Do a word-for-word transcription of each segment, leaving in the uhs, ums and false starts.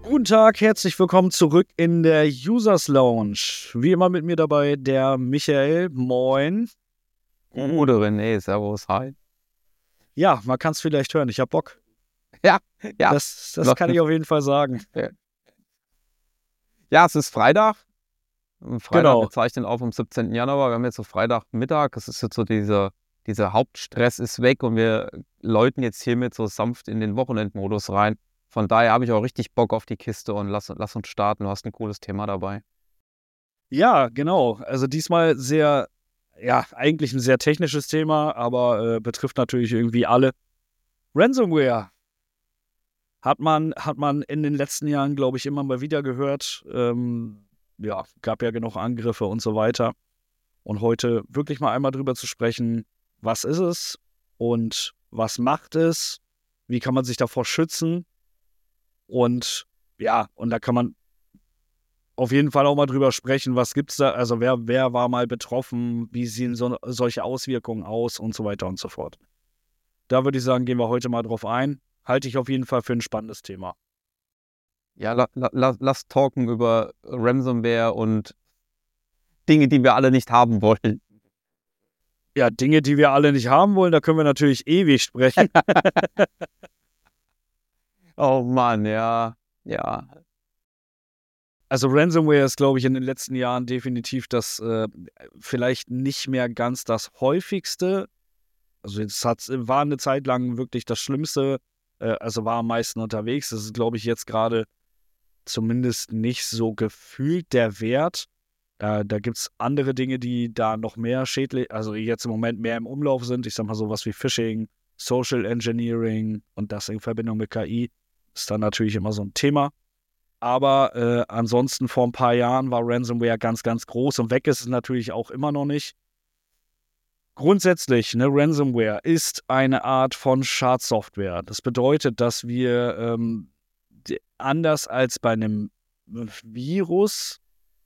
Guten Tag, herzlich willkommen zurück in der Users Lounge. Wie immer mit mir dabei der Michael. Moin. Gute René, servus, hi. Ja, man kann es vielleicht hören, ich hab Bock. Ja, ja. Das, das kann ich auf jeden Fall sagen. Ja, es ist Freitag. Freitag, Genau. wir zeichnen auf am siebzehnten Januar. Wir haben jetzt so Freitagmittag. Es ist jetzt so dieser, dieser Hauptstress ist weg und wir läuten jetzt hiermit so sanft in den Wochenendmodus rein. Von daher habe ich auch richtig Bock auf die Kiste und lass, lass uns starten. Du hast ein cooles Thema dabei. Ja, genau. Also diesmal sehr, ja, eigentlich ein sehr technisches Thema, aber äh, betrifft natürlich irgendwie alle. Ransomware. Hat man, hat man in den letzten Jahren, glaube ich, immer mal wieder gehört. Ähm, ja, gab ja genug Angriffe und so weiter. Und heute wirklich mal einmal drüber zu sprechen, was ist es und was macht es, wie kann man sich davor schützen und ja, und da kann man auf jeden Fall auch mal drüber sprechen, was gibt's da, also wer, wer war mal betroffen, wie sehen so, solche Auswirkungen aus und so weiter und so fort. Da würde ich sagen, gehen wir heute mal drauf ein. Halte ich auf jeden Fall für ein spannendes Thema. Ja, la, la, lass talken über Ransomware und Dinge, die wir alle nicht haben wollen. Ja, Dinge, die wir alle nicht haben wollen, da können wir natürlich ewig sprechen. Oh Mann, ja, ja. Also Ransomware ist, glaube ich, in den letzten Jahren definitiv das äh, vielleicht nicht mehr ganz das häufigste. Also es hat, war eine Zeit lang wirklich das Schlimmste, äh, also war am meisten unterwegs. Das ist, glaube ich, jetzt gerade zumindest nicht so gefühlt der Wert. Äh, da gibt es andere Dinge, die da noch mehr schädlich, also jetzt im Moment mehr im Umlauf sind. Ich sag mal sowas wie Phishing, Social Engineering und das in Verbindung mit K I ist dann natürlich immer so ein Thema. Aber äh, ansonsten vor ein paar Jahren war Ransomware ganz, ganz groß und weg ist es natürlich auch immer noch nicht. Grundsätzlich, eine Ransomware ist eine Art von Schadsoftware. Das bedeutet, dass wir ähm, die, anders als bei einem Virus,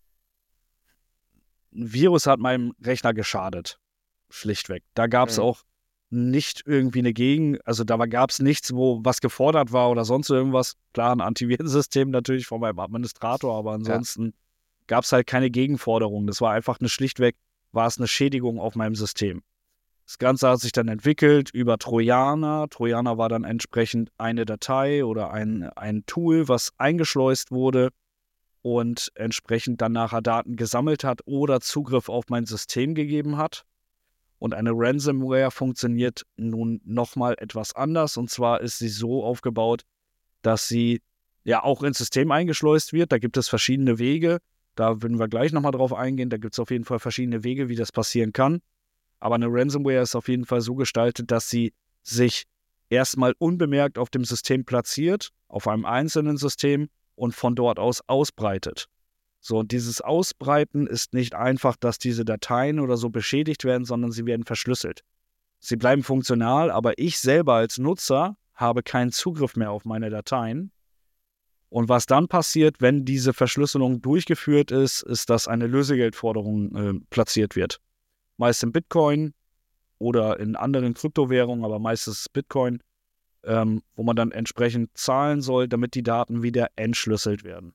ein Virus hat meinem Rechner geschadet. Schlichtweg. Da gab es Mhm. auch nicht irgendwie eine Gegen, also da gab es nichts, wo was gefordert war oder sonst irgendwas. Klar, ein Antivirensystem natürlich von meinem Administrator, aber ansonsten ja. gab es halt keine Gegenforderung. Das war einfach eine schlichtweg, war es eine Schädigung auf meinem System. Das Ganze hat sich dann entwickelt über Trojaner. Trojaner war dann entsprechend eine Datei oder ein, ein Tool, was eingeschleust wurde und entsprechend dann nachher Daten gesammelt hat oder Zugriff auf mein System gegeben hat. Und eine Ransomware funktioniert nun nochmal etwas anders. Und zwar ist sie so aufgebaut, dass sie ja auch ins System eingeschleust wird. Da gibt es verschiedene Wege. Da würden wir gleich nochmal drauf eingehen. Da gibt es auf jeden Fall verschiedene Wege, wie das passieren kann. Aber eine Ransomware ist auf jeden Fall so gestaltet, dass sie sich erstmal unbemerkt auf dem System platziert, auf einem einzelnen System und von dort aus ausbreitet. So, und dieses Ausbreiten ist nicht einfach, dass diese Dateien oder so beschädigt werden, sondern sie werden verschlüsselt. Sie bleiben funktional, aber ich selber als Nutzer habe keinen Zugriff mehr auf meine Dateien. Und was dann passiert, wenn diese Verschlüsselung durchgeführt ist, ist, dass eine Lösegeldforderung äh, platziert wird. Meist in Bitcoin oder in anderen Kryptowährungen, aber meistens Bitcoin, ähm, wo man dann entsprechend zahlen soll, damit die Daten wieder entschlüsselt werden.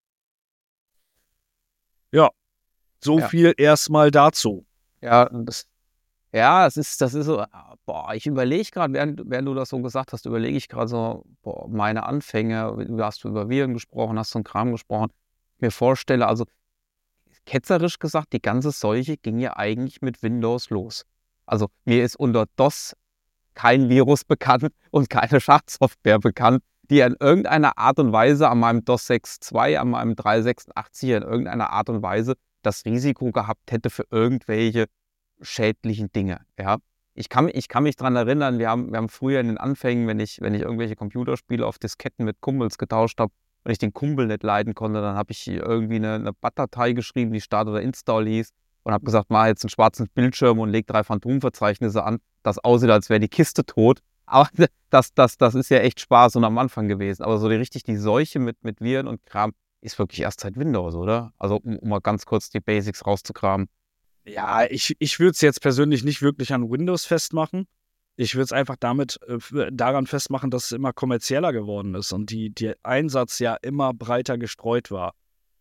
Ja, so Ja. viel erstmal dazu. Ja, das, ja, es ist, das ist so, boah, ich überlege gerade, während, während du das so gesagt hast, überlege ich gerade so, boah, meine Anfänge, du hast über Viren gesprochen, hast so einen Kram gesprochen, ich mir vorstelle, also ketzerisch gesagt, die ganze Seuche ging ja eigentlich mit Windows los. Also mir ist unter DOS kein Virus bekannt und keine Schadsoftware bekannt, die in irgendeiner Art und Weise an meinem DOS sechs Punkt zwei, an meinem drei sechsundachtzig in irgendeiner Art und Weise das Risiko gehabt hätte für irgendwelche schädlichen Dinge. Ja? Ich kann, ich kann mich daran erinnern, wir haben, wir haben früher in den Anfängen, wenn ich, wenn ich irgendwelche Computerspiele auf Disketten mit Kumpels getauscht habe und ich den Kumpel nicht leiden konnte, dann habe ich irgendwie eine, eine B A T-Datei geschrieben, die Start oder Install hieß und habe gesagt, mach jetzt einen schwarzen Bildschirm und leg drei Phantomverzeichnisse an, das aussieht, als wäre die Kiste tot. Aber das, das, das ist ja echt Spaß und am Anfang gewesen. Aber so die, richtig die Seuche mit, mit Viren und Kram ist wirklich erst seit Windows, oder? Also um, um mal ganz kurz die Basics rauszukramen. Ja, ich, ich würde es jetzt persönlich nicht wirklich an Windows festmachen. Ich würde es einfach damit äh, daran festmachen, dass es immer kommerzieller geworden ist und die, der Einsatz ja immer breiter gestreut war.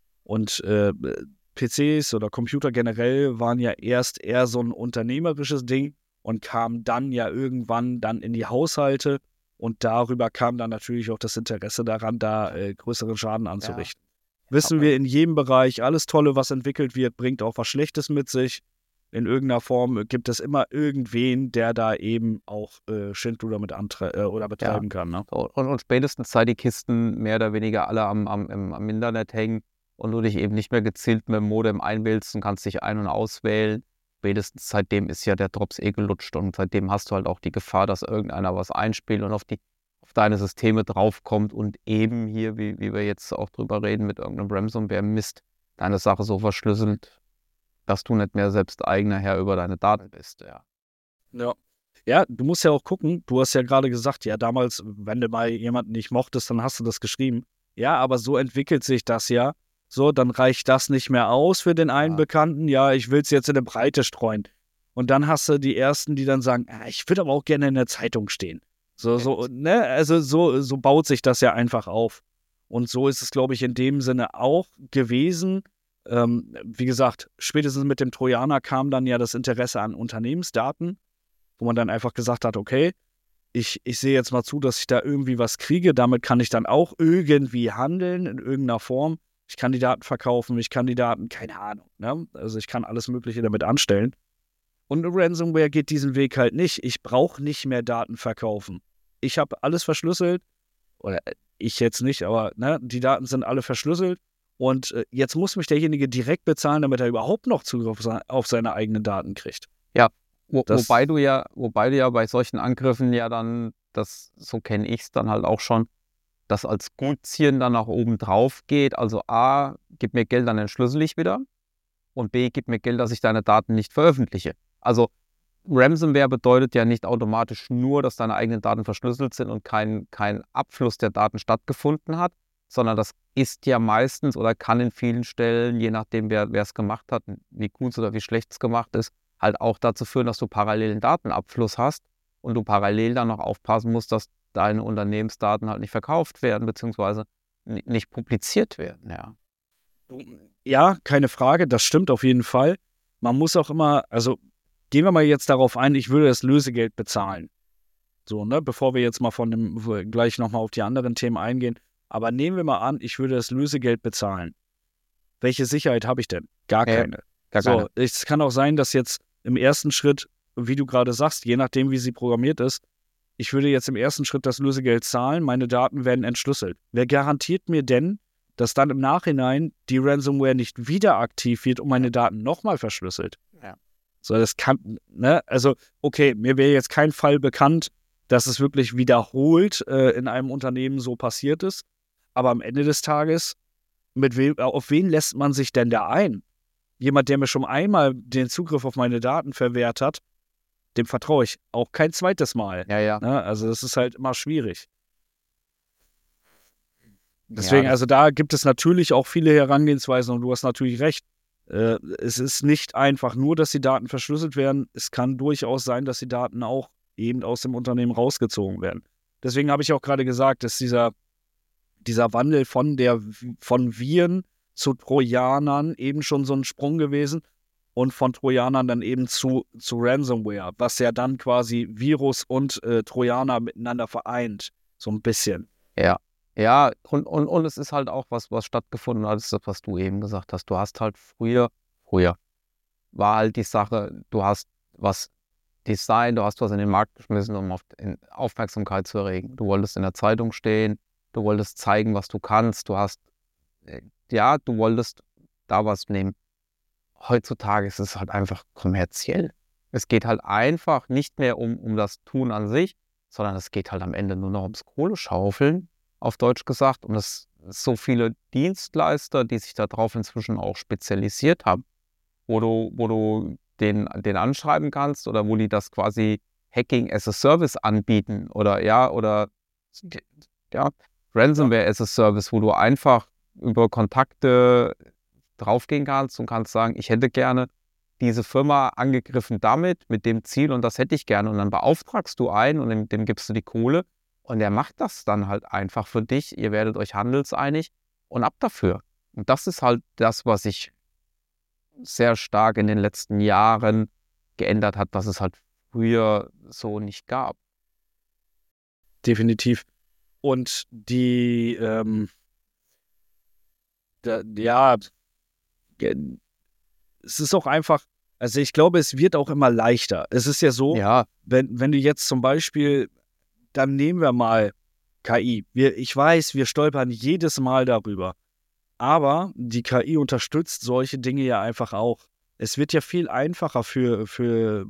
Und äh, P Cs oder Computer generell waren ja erst eher so ein unternehmerisches Ding und kamen dann ja irgendwann dann in die Haushalte und darüber kam dann natürlich auch das Interesse daran, da äh, größeren Schaden anzurichten. Ja. Wissen wir in jedem Bereich, alles Tolle, was entwickelt wird, bringt auch was Schlechtes mit sich. In irgendeiner Form gibt es immer irgendwen, der da eben auch äh, Schindluder mit antre- äh, oder betreiben ja. kann. Ne? Und, und spätestens seit die Kisten mehr oder weniger alle am, am, im, am Internet hängen und du dich eben nicht mehr gezielt mit dem Modem einwählst und kannst dich ein- und auswählen, spätestens seitdem ist ja der Drops eh gelutscht und seitdem hast du halt auch die Gefahr, dass irgendeiner was einspielt und auf, die, auf deine Systeme draufkommt und eben hier, wie, wie wir jetzt auch drüber reden, mit irgendeinem Ransomware-Mist deine Sache so verschlüsselt, dass du nicht mehr selbst eigener Herr über deine Daten bist, ja. Ja. Ja, du musst ja auch gucken, du hast ja gerade gesagt, ja, damals, wenn du mal jemanden nicht mochtest, dann hast du das geschrieben. Ja, aber so entwickelt sich das ja. So, dann reicht das nicht mehr aus für den einen ja. Bekannten. Ja, ich will es jetzt in der Breite streuen. Und dann hast du die Ersten, die dann sagen, ah, ich würde aber auch gerne in der Zeitung stehen. So, so, ne, also so, so baut sich das ja einfach auf. Und so ist es, glaube ich, in dem Sinne auch gewesen. Ähm, wie gesagt, spätestens mit dem Trojaner kam dann ja das Interesse an Unternehmensdaten, wo man dann einfach gesagt hat, okay, ich, ich sehe jetzt mal zu, dass ich da irgendwie was kriege, damit kann ich dann auch irgendwie handeln in irgendeiner Form. Ich kann die Daten verkaufen, ich kann die Daten, keine Ahnung, ne? Also ich kann alles Mögliche damit anstellen. Und Ransomware geht diesen Weg halt nicht. Ich brauche nicht mehr Daten verkaufen. Ich habe alles verschlüsselt, oder ich jetzt nicht, aber ne, die Daten sind alle verschlüsselt. Und äh, jetzt muss mich derjenige direkt bezahlen, damit er überhaupt noch Zugriff auf seine eigenen Daten kriegt. Ja, wo, wobei du ja, wobei du ja bei solchen Angriffen ja dann, das, so kenne ich es dann halt auch schon, das als Gutziehen dann nach oben drauf geht. Also A, gib mir Geld, dann entschlüssel ich wieder. Und B, gib mir Geld, dass ich deine Daten nicht veröffentliche. Also Ransomware bedeutet ja nicht automatisch nur, dass deine eigenen Daten verschlüsselt sind und kein, kein Abfluss der Daten stattgefunden hat, sondern das ist ja meistens oder kann in vielen Stellen, je nachdem wer es gemacht hat, wie gut oder wie schlecht es gemacht ist, halt auch dazu führen, dass du parallelen Datenabfluss hast und du parallel dann noch aufpassen musst, dass deine Unternehmensdaten halt nicht verkauft werden, beziehungsweise nicht publiziert werden, ja. Ja, keine Frage, das stimmt auf jeden Fall. Man muss auch immer, also gehen wir mal jetzt darauf ein, ich würde das Lösegeld bezahlen. So, ne, bevor wir jetzt mal von dem, gleich nochmal auf die anderen Themen eingehen. Aber nehmen wir mal an, ich würde das Lösegeld bezahlen. Welche Sicherheit habe ich denn? Gar ja, keine. Gar so, keine. Es kann auch sein, dass jetzt im ersten Schritt, wie du gerade sagst, je nachdem, wie sie programmiert ist, ich würde jetzt im ersten Schritt das Lösegeld zahlen, meine Daten werden entschlüsselt. Wer garantiert mir denn, dass dann im Nachhinein die Ransomware nicht wieder aktiv wird und meine Daten nochmal verschlüsselt? Ja. So, das kann, ne, also, okay, mir wäre jetzt kein Fall bekannt, dass es wirklich wiederholt äh, in einem Unternehmen so passiert ist. Aber am Ende des Tages, mit wem, auf wen lässt man sich denn da ein? Jemand, der mir schon einmal den Zugriff auf meine Daten verwehrt hat, dem vertraue ich auch kein zweites Mal. Ja, ja. Ne? Also das ist halt immer schwierig. Deswegen, ja, also da gibt es natürlich auch viele Herangehensweisen und du hast natürlich recht. Äh, es ist nicht einfach nur, dass die Daten verschlüsselt werden. Es kann durchaus sein, dass die Daten auch eben aus dem Unternehmen rausgezogen werden. Deswegen habe ich auch gerade gesagt, dass dieser dieser Wandel von der von Viren zu Trojanern eben schon so ein Sprung gewesen und von Trojanern dann eben zu, zu Ransomware, was ja dann quasi Virus und äh, Trojaner miteinander vereint, so ein bisschen. Ja, ja, und, und, und es ist halt auch was, was stattgefunden hat, ist das, was du eben gesagt hast. Du hast halt früher, früher war halt die Sache, du hast was Design, du hast was in den Markt geschmissen, um auf Aufmerksamkeit zu erregen. Du wolltest in der Zeitung stehen, du wolltest zeigen, was du kannst, du hast, ja, du wolltest da was nehmen. Heutzutage ist es halt einfach kommerziell. Es geht halt einfach nicht mehr um, um das Tun an sich, sondern es geht halt am Ende nur noch ums Kohleschaufeln, auf Deutsch gesagt. Und es sind so viele Dienstleister, die sich darauf inzwischen auch spezialisiert haben, wo du, wo du den, den anschreiben kannst oder wo die das quasi Hacking as a Service anbieten oder ja, oder ja, Ransomware as a Service, wo du einfach über Kontakte draufgehen kannst und kannst sagen, ich hätte gerne diese Firma angegriffen damit, mit dem Ziel und das hätte ich gerne. Und dann beauftragst du einen und dem, dem gibst du die Kohle und der macht das dann halt einfach für dich. Ihr werdet euch handelseinig und ab dafür. Und das ist halt das, was sich sehr stark in den letzten Jahren geändert hat, was es halt früher so nicht gab. Definitiv. Und die, ähm, da, ja, es ist auch einfach, also ich glaube, es wird auch immer leichter. Es ist ja so, Ja, wenn, wenn du jetzt zum Beispiel, dann nehmen wir mal K I. Wir, ich weiß, wir stolpern jedes Mal darüber. Aber die K I unterstützt solche Dinge ja einfach auch. Es wird ja viel einfacher für, für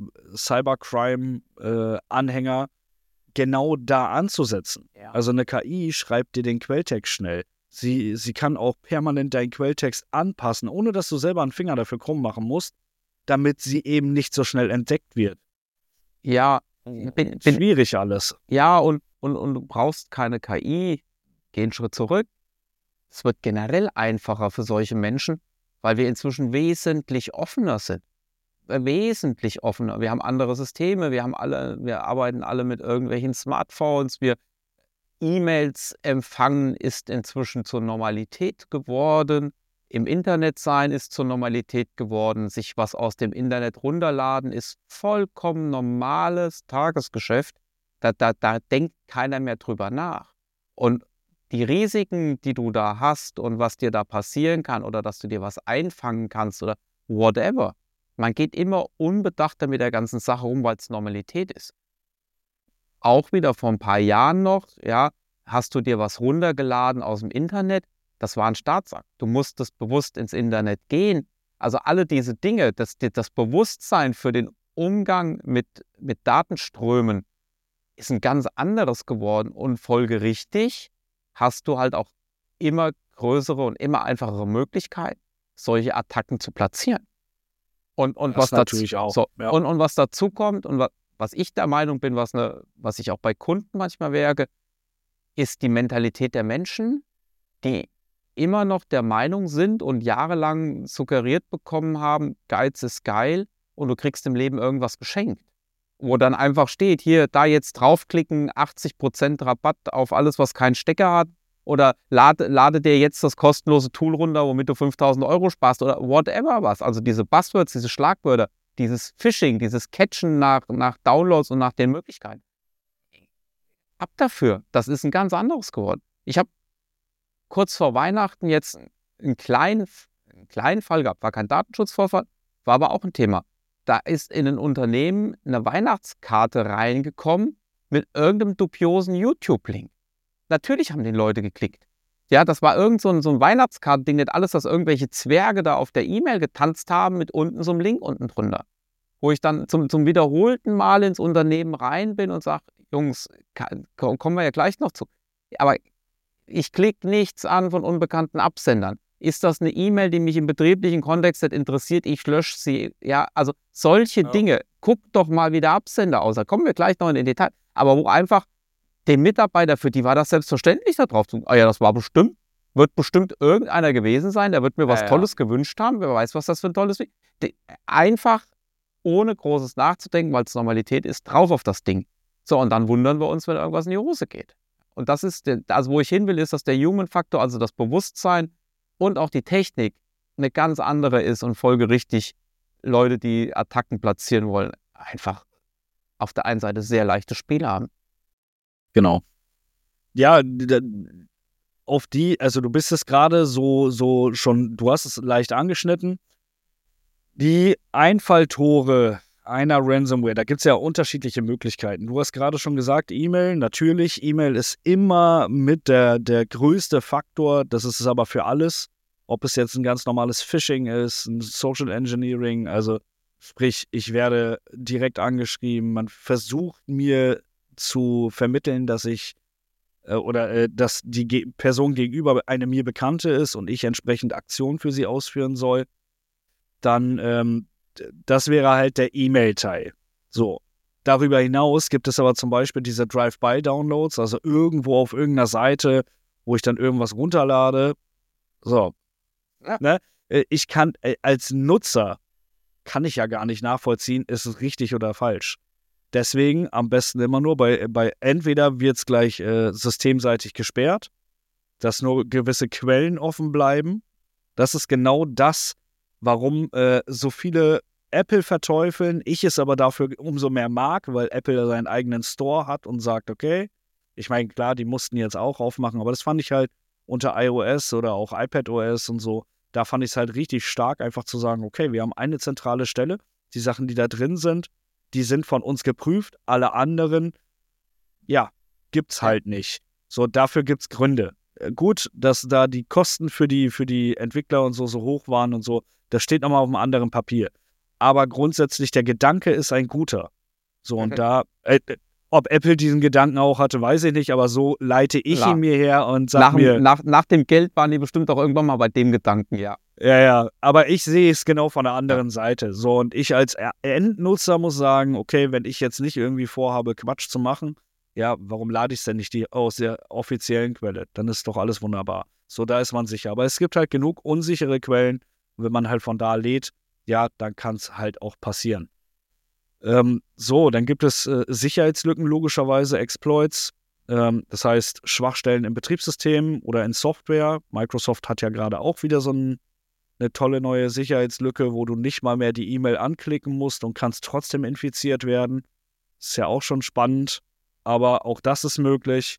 Cybercrime-Anhänger, genau da anzusetzen. Ja. Also eine K I schreibt dir den Quelltext schnell. Sie, sie kann auch permanent deinen Quelltext anpassen, ohne dass du selber einen Finger dafür krumm machen musst, damit sie eben nicht so schnell entdeckt wird. Ja, bin, bin, Schwierig alles. Ja, und, und, und du brauchst keine K I. Geh einen Schritt zurück. Es wird generell einfacher für solche Menschen, weil wir inzwischen wesentlich offener sind. Wesentlich offener. Wir haben andere Systeme, wir haben alle, wir arbeiten alle mit irgendwelchen Smartphones, wir E-Mails empfangen ist inzwischen zur Normalität geworden. Im Internet sein ist zur Normalität geworden. Sich was aus dem Internet runterladen ist vollkommen normales Tagesgeschäft. Da, da, da denkt keiner mehr drüber nach. Und die Risiken, die du da hast und was dir da passieren kann oder dass du dir was einfangen kannst oder whatever, man geht immer unbedachter mit der ganzen Sache um, weil es Normalität ist. Auch wieder vor ein paar Jahren noch, ja, hast du dir was runtergeladen aus dem Internet, das war ein Staatsakt. Du musstest bewusst ins Internet gehen. Also alle diese Dinge, das, das Bewusstsein für den Umgang mit, mit Datenströmen ist ein ganz anderes geworden und folgerichtig hast du halt auch immer größere und immer einfachere Möglichkeiten, solche Attacken zu platzieren. Und, und, Das was, dazu, natürlich auch. so, Ja. und, und was dazu kommt und was, was ich der Meinung bin, was, eine, was ich auch bei Kunden manchmal merke, ist die Mentalität der Menschen, die immer noch der Meinung sind und jahrelang suggeriert bekommen haben, Geiz ist geil und du kriegst im Leben irgendwas geschenkt. Wo dann einfach steht, hier, da jetzt draufklicken, achtzig Prozent Rabatt auf alles, was keinen Stecker hat. Oder lade, lade dir jetzt das kostenlose Tool runter, womit du fünftausend Euro sparst oder whatever was. Also diese Buzzwords, diese Schlagwörter, dieses Phishing, dieses Catchen nach, nach Downloads und nach den Möglichkeiten. Ab dafür, das ist ein ganz anderes geworden. Ich habe kurz vor Weihnachten jetzt einen kleinen, einen kleinen Fall gehabt, war kein Datenschutzvorfall, war aber auch ein Thema. Da ist in ein Unternehmen eine Weihnachtskarte reingekommen mit irgendeinem dubiosen YouTube-Link. Natürlich haben die Leute geklickt. Ja, das war irgend so ein, so ein Weihnachtskartending, nicht alles, dass irgendwelche Zwerge da auf der E-Mail getanzt haben mit unten so einem Link unten drunter. Wo ich dann zum, zum wiederholten Mal ins Unternehmen rein bin und sage, Jungs, kann, kommen wir ja gleich noch zu. Aber ich klicke nichts an von unbekannten Absendern. Ist das eine E-Mail, die mich im betrieblichen Kontext nicht interessiert? Ich lösche sie. Ja, also solche ja. Dinge. Guck doch mal, wie der Absender aussah. Kommen wir gleich noch in den Detail. Aber wo einfach dem Mitarbeiter, für die war das selbstverständlich, da drauf zu. Ah ja, das war bestimmt. Wird bestimmt irgendeiner gewesen sein, der wird mir was ja, Tolles ja. gewünscht haben. Wer weiß, was das für ein tolles ist. Einfach ohne großes nachzudenken, weil es Normalität ist, drauf auf das Ding. So, und dann wundern wir uns, wenn irgendwas in die Hose geht. Und das ist, der, also wo ich hin will, ist, dass der Human-Faktor, also das Bewusstsein und auch die Technik eine ganz andere ist und folgerichtig Leute, die Attacken platzieren wollen, einfach auf der einen Seite sehr leichte Spiele haben. Genau. Ja, auf die, also du bist es gerade so, so schon, du hast es leicht angeschnitten. Die Einfalltore einer Ransomware, da gibt es ja unterschiedliche Möglichkeiten. Du hast gerade schon gesagt, E-Mail, natürlich, E-Mail ist immer mit der, der größte Faktor, das ist es aber für alles, ob es jetzt ein ganz normales Phishing ist, ein Social Engineering, also sprich, ich werde direkt angeschrieben, man versucht mir zu vermitteln, dass ich äh, oder äh, dass die Ge- Person gegenüber eine mir Bekannte ist und ich entsprechend Aktionen für sie ausführen soll, dann ähm, das wäre halt der E-Mail-Teil. So. Darüber hinaus gibt es aber zum Beispiel diese Drive-by-Downloads, also irgendwo auf irgendeiner Seite, wo ich dann irgendwas runterlade. So. Ja. Ne? Ich kann, als Nutzer, kann ich ja gar nicht nachvollziehen, ist es richtig oder falsch. Deswegen am besten immer nur bei, bei entweder wird es gleich äh, systemseitig gesperrt, dass nur gewisse Quellen offen bleiben. Das ist genau das, warum äh, so viele Apple verteufeln, ich es aber dafür umso mehr mag, weil Apple seinen eigenen Store hat und sagt, okay, ich meine, klar, die mussten jetzt auch aufmachen, aber das fand ich halt unter iOS oder auch iPadOS und so, da fand ich es halt richtig stark, einfach zu sagen, okay, wir haben eine zentrale Stelle, die Sachen, die da drin sind, die sind von uns geprüft, alle anderen, ja, gibt's halt nicht. So, dafür gibt's Gründe. Äh, gut, dass da die Kosten für die, für die Entwickler und so so hoch waren und so, das steht nochmal auf einem anderen Papier. Aber grundsätzlich, der Gedanke ist ein guter. So, und Mhm. da, äh, ob Apple diesen Gedanken auch hatte, weiß ich nicht, aber so leite ich Klar. ihn mir her und Nach, sag mir, nach, nach dem Geld waren die bestimmt auch irgendwann mal bei dem Gedanken, ja. ja, ja, aber ich sehe es genau von der anderen Seite. So, und ich als Er- Endnutzer muss sagen, okay, wenn ich jetzt nicht irgendwie vorhabe, Quatsch zu machen, ja, warum lade ich es denn nicht die, aus der offiziellen Quelle? Dann ist doch alles wunderbar. So, da ist man sicher. Aber es gibt halt genug unsichere Quellen. Und wenn man halt von da lädt, ja, dann kann es halt auch passieren. Ähm, so, dann gibt es äh, Sicherheitslücken, logischerweise, Exploits. Ähm, das heißt, Schwachstellen im Betriebssystem oder in Software. Microsoft hat ja gerade auch wieder so ein eine tolle neue Sicherheitslücke, wo du nicht mal mehr die E-Mail anklicken musst und kannst trotzdem infiziert werden. Ist ja auch schon spannend, aber auch das ist möglich.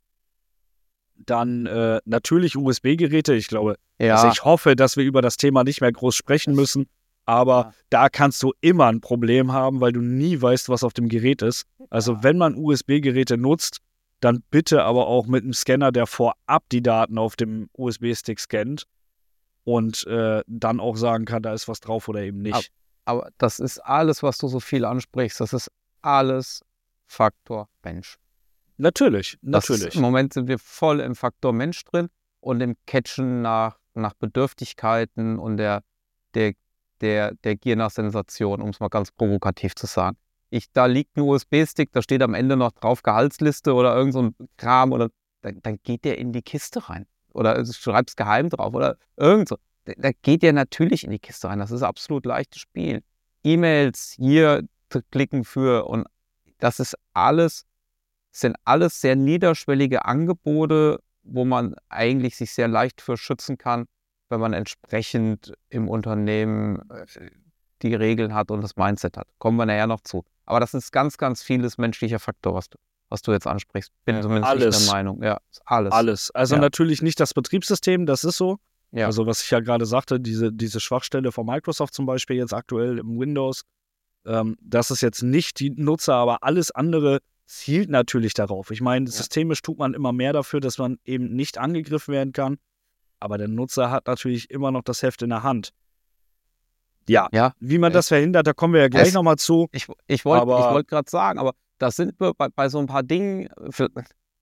Dann äh, natürlich U S B-Geräte. Ich glaube, Ja. also ich hoffe, dass wir über das Thema nicht mehr groß sprechen müssen, aber Ja. da kannst du immer ein Problem haben, weil du nie weißt, was auf dem Gerät ist. Also Ja. wenn man U S B-Geräte nutzt, dann bitte aber auch mit einem Scanner, der vorab die Daten auf dem U S B-Stick scannt. Und äh, dann auch sagen kann, da ist was drauf oder eben nicht. Aber, aber das ist alles, was du so viel ansprichst, das ist alles Faktor Mensch. Natürlich, Das ist, natürlich. Im Moment sind wir voll im Faktor Mensch drin und im Catchen nach, nach Bedürftigkeiten und der, der, der, der Gier nach Sensation, um es mal ganz provokativ zu sagen. Ich, da liegt ein U S B-Stick, da steht am Ende noch drauf Gehaltsliste oder irgend so ein Kram, oder dann, dann geht der in die Kiste rein. Oder du schreibst geheim drauf oder irgend so. Da, da geht der natürlich in die Kiste rein. Das ist absolut leichtes Spiel. E-Mails hier zu klicken für, und das ist alles, sind alles sehr niederschwellige Angebote, wo man eigentlich sich sehr leicht für schützen kann, wenn man entsprechend im Unternehmen die Regeln hat und das Mindset hat. Kommen wir nachher noch zu. Aber das ist ganz, ganz vieles menschlicher Faktor, was du, was du jetzt ansprichst. Bin Ja, zumindest alles. ich der Meinung. Ja, alles. Alles. Also Ja. natürlich nicht das Betriebssystem, das ist so. Ja. Also was ich ja gerade sagte, diese, diese Schwachstelle von Microsoft zum Beispiel jetzt aktuell im Windows, ähm, das ist jetzt nicht die Nutzer, aber alles andere zielt natürlich darauf. Ich meine, Ja. systemisch tut man immer mehr dafür, dass man eben nicht angegriffen werden kann, aber der Nutzer hat natürlich immer noch das Heft in der Hand. Ja, Ja. wie man Äh, das verhindert, da kommen wir ja gleich es- nochmal zu. Ich, ich wollte Aber- wollt gerade sagen, aber das sind wir bei, bei so ein paar Dingen. Für,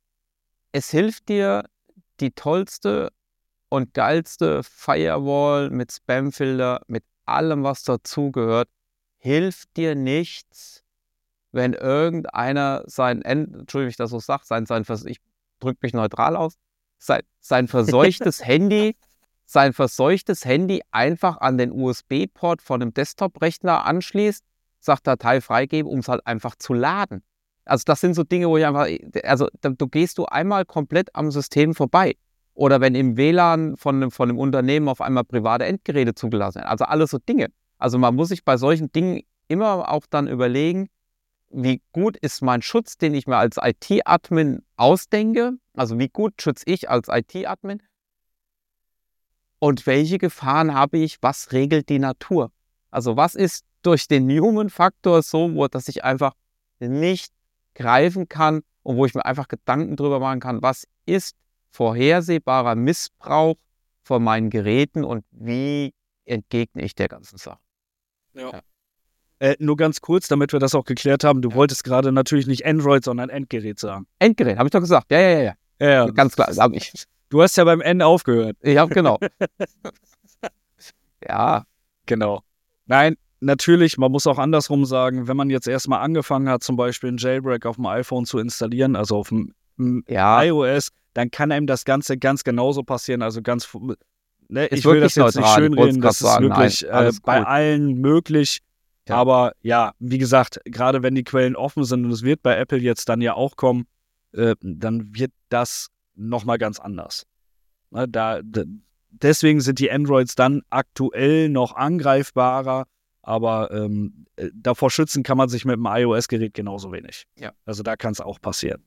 es hilft dir, die tollste und geilste Firewall mit Spamfilter, mit allem, was dazugehört, hilft dir nichts, wenn irgendeiner sein, End, Entschuldigung, ich das so sage, sein, sein, Vers- ich drücke mich neutral aus, sein, sein verseuchtes Handy, sein verseuchtes Handy einfach an den U S B-Port von einem Desktop-Rechner anschließt, sagt Datei freigeben, um es halt einfach zu laden. Also das sind so Dinge, wo ich einfach, also da, du gehst du einmal komplett am System vorbei. Oder wenn im W L A N von einem, von einem Unternehmen auf einmal private Endgeräte zugelassen werden. Also alles so Dinge. Also man muss sich bei solchen Dingen immer auch dann überlegen, wie gut ist mein Schutz, den ich mir als I T-Admin ausdenke. Also wie gut schütze ich als I T-Admin? Und welche Gefahren habe ich? Was regelt die Natur? Also was ist durch den Human-Faktor so, wo, dass ich einfach nicht greifen kann und wo ich mir einfach Gedanken drüber machen kann, was ist vorhersehbarer Missbrauch von meinen Geräten und wie entgegne ich der ganzen Sache? Ja. Äh, nur ganz kurz, damit wir das auch geklärt haben. Du Ja. wolltest gerade natürlich nicht Android, sondern Endgerät sagen. Endgerät, habe ich doch gesagt. Ja, ja, ja, ja. Ja, ja. Ganz klar, habe ich. Du hast ja beim N aufgehört. Ich habe genau. Ja, Genau. Nein, natürlich, man muss auch andersrum sagen, wenn man jetzt erstmal angefangen hat, zum Beispiel einen Jailbreak auf dem iPhone zu installieren, also auf dem m, ja, iOS, dann kann einem das Ganze ganz genauso passieren. Also ganz, ne, Ist ich will wirklich das jetzt nicht neutral, ich wollt's schönreden, grad das ist sagen. Nein, wirklich äh, alles bei gut. allen möglich. Ja. Aber ja, wie gesagt, gerade wenn die Quellen offen sind und es wird bei Apple jetzt dann ja auch kommen, äh, dann wird das nochmal ganz anders. Ne, da, d- deswegen sind die Androids dann aktuell noch angreifbarer, aber ähm, äh, davor schützen kann man sich mit dem iOS-Gerät genauso wenig. Ja. Also da kann es auch passieren.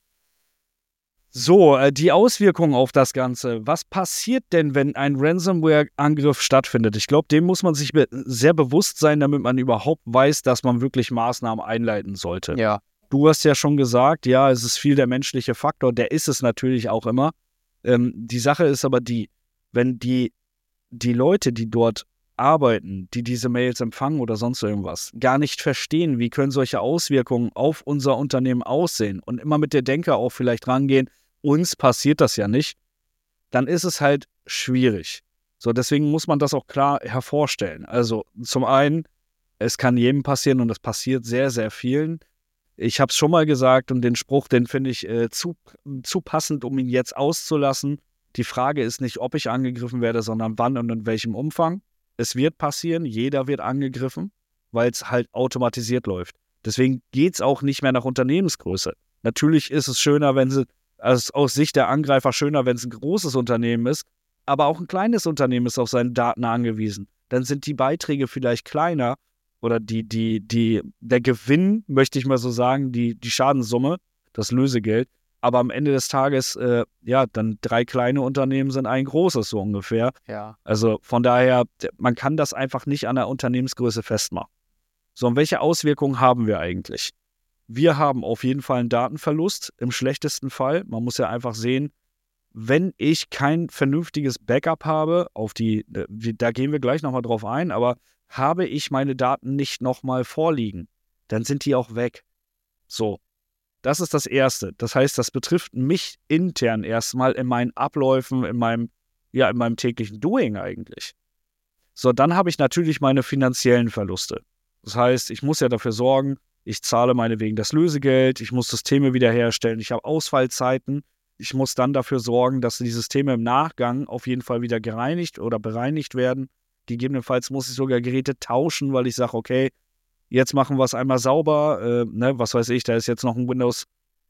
So, äh, die Auswirkungen auf das Ganze. Was passiert denn, wenn ein Ransomware-Angriff stattfindet? Ich glaube, dem muss man sich be sehr bewusst sein, damit man überhaupt weiß, dass man wirklich Maßnahmen einleiten sollte. Ja. Du hast ja schon gesagt, ja, es ist viel der menschliche Faktor, der ist es natürlich auch immer. Ähm, die Sache ist aber die, wenn die, die Leute, die dort arbeiten, die diese Mails empfangen oder sonst irgendwas, gar nicht verstehen, wie können solche Auswirkungen auf unser Unternehmen aussehen und immer mit der Denke auch vielleicht rangehen, uns passiert das ja nicht, dann ist es halt schwierig. So, deswegen muss man das auch klar hervorstellen. Also zum einen, es kann jedem passieren und es passiert sehr, sehr vielen. Ich habe es schon mal gesagt und den Spruch, den finde ich äh, zu, zu passend, um ihn jetzt auszulassen. Die Frage ist nicht, ob ich angegriffen werde, sondern wann und in welchem Umfang. Es wird passieren, jeder wird angegriffen, weil es halt automatisiert läuft. Deswegen geht es auch nicht mehr nach Unternehmensgröße. Natürlich ist es schöner, wenn sie, also aus Sicht der Angreifer schöner, wenn es ein großes Unternehmen ist, aber auch ein kleines Unternehmen ist auf seine Daten angewiesen. Dann sind die Beiträge vielleicht kleiner oder die, die, die, der Gewinn, möchte ich mal so sagen, die, die Schadenssumme, das Lösegeld. Aber am Ende des Tages, äh, ja, dann drei kleine Unternehmen sind ein großes, so ungefähr. Ja. Also von daher, man kann das einfach nicht an der Unternehmensgröße festmachen. So, und welche Auswirkungen haben wir eigentlich? Wir haben auf jeden Fall einen Datenverlust, im schlechtesten Fall. Man muss ja einfach sehen, wenn ich kein vernünftiges Backup habe, auf die, da gehen wir gleich nochmal drauf ein, aber habe ich meine Daten nicht nochmal vorliegen, dann sind die auch weg. So, das ist das Erste. Das heißt, das betrifft mich intern erstmal in meinen Abläufen, in meinem, ja, in meinem täglichen Doing eigentlich. So, dann habe ich natürlich meine finanziellen Verluste. Das heißt, ich muss ja dafür sorgen, ich zahle meinetwegen das Lösegeld, ich muss Systeme wiederherstellen, ich habe Ausfallzeiten. Ich muss dann dafür sorgen, dass die Systeme im Nachgang auf jeden Fall wieder gereinigt oder bereinigt werden. Gegebenenfalls muss ich sogar Geräte tauschen, weil ich sage, okay, jetzt machen wir es einmal sauber. Äh, ne, was weiß ich, da ist jetzt noch ein Windows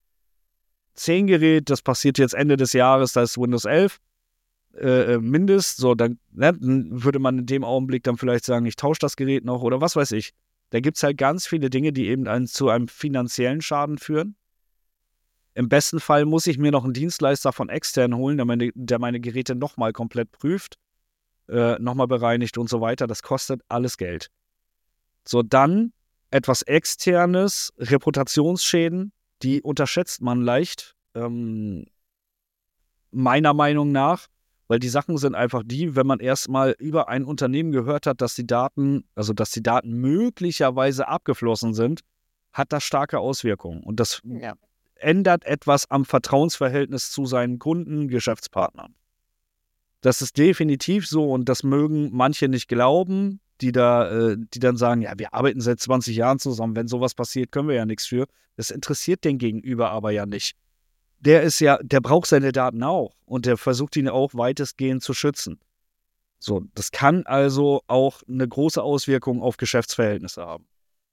zehn Gerät, das passiert jetzt Ende des Jahres, da ist Windows elf äh, Mindest. So, dann, ne, dann würde man in dem Augenblick dann vielleicht sagen, ich tausche das Gerät noch oder was weiß ich. Da gibt es halt ganz viele Dinge, die eben einen, zu einem finanziellen Schaden führen. Im besten Fall muss ich mir noch einen Dienstleister von extern holen, der meine, der meine Geräte nochmal komplett prüft, äh, nochmal bereinigt und so weiter. Das kostet alles Geld. So, dann etwas Externes, Reputationsschäden, die unterschätzt man leicht, ähm, meiner Meinung nach, weil die Sachen sind einfach die, wenn man erstmal über ein Unternehmen gehört hat, dass die Daten, also dass die Daten möglicherweise abgeflossen sind, hat das starke Auswirkungen. Und das Ja. ändert etwas am Vertrauensverhältnis zu seinen Kunden, Geschäftspartnern. Das ist definitiv so und das mögen manche nicht glauben, die da, äh, die dann sagen, ja, wir arbeiten seit zwanzig Jahren zusammen, wenn sowas passiert, können wir ja nichts für. Das interessiert den Gegenüber aber ja nicht. Der ist ja, der braucht seine Daten auch und der versucht ihn auch weitestgehend zu schützen. So, das kann also auch eine große Auswirkung auf Geschäftsverhältnisse haben.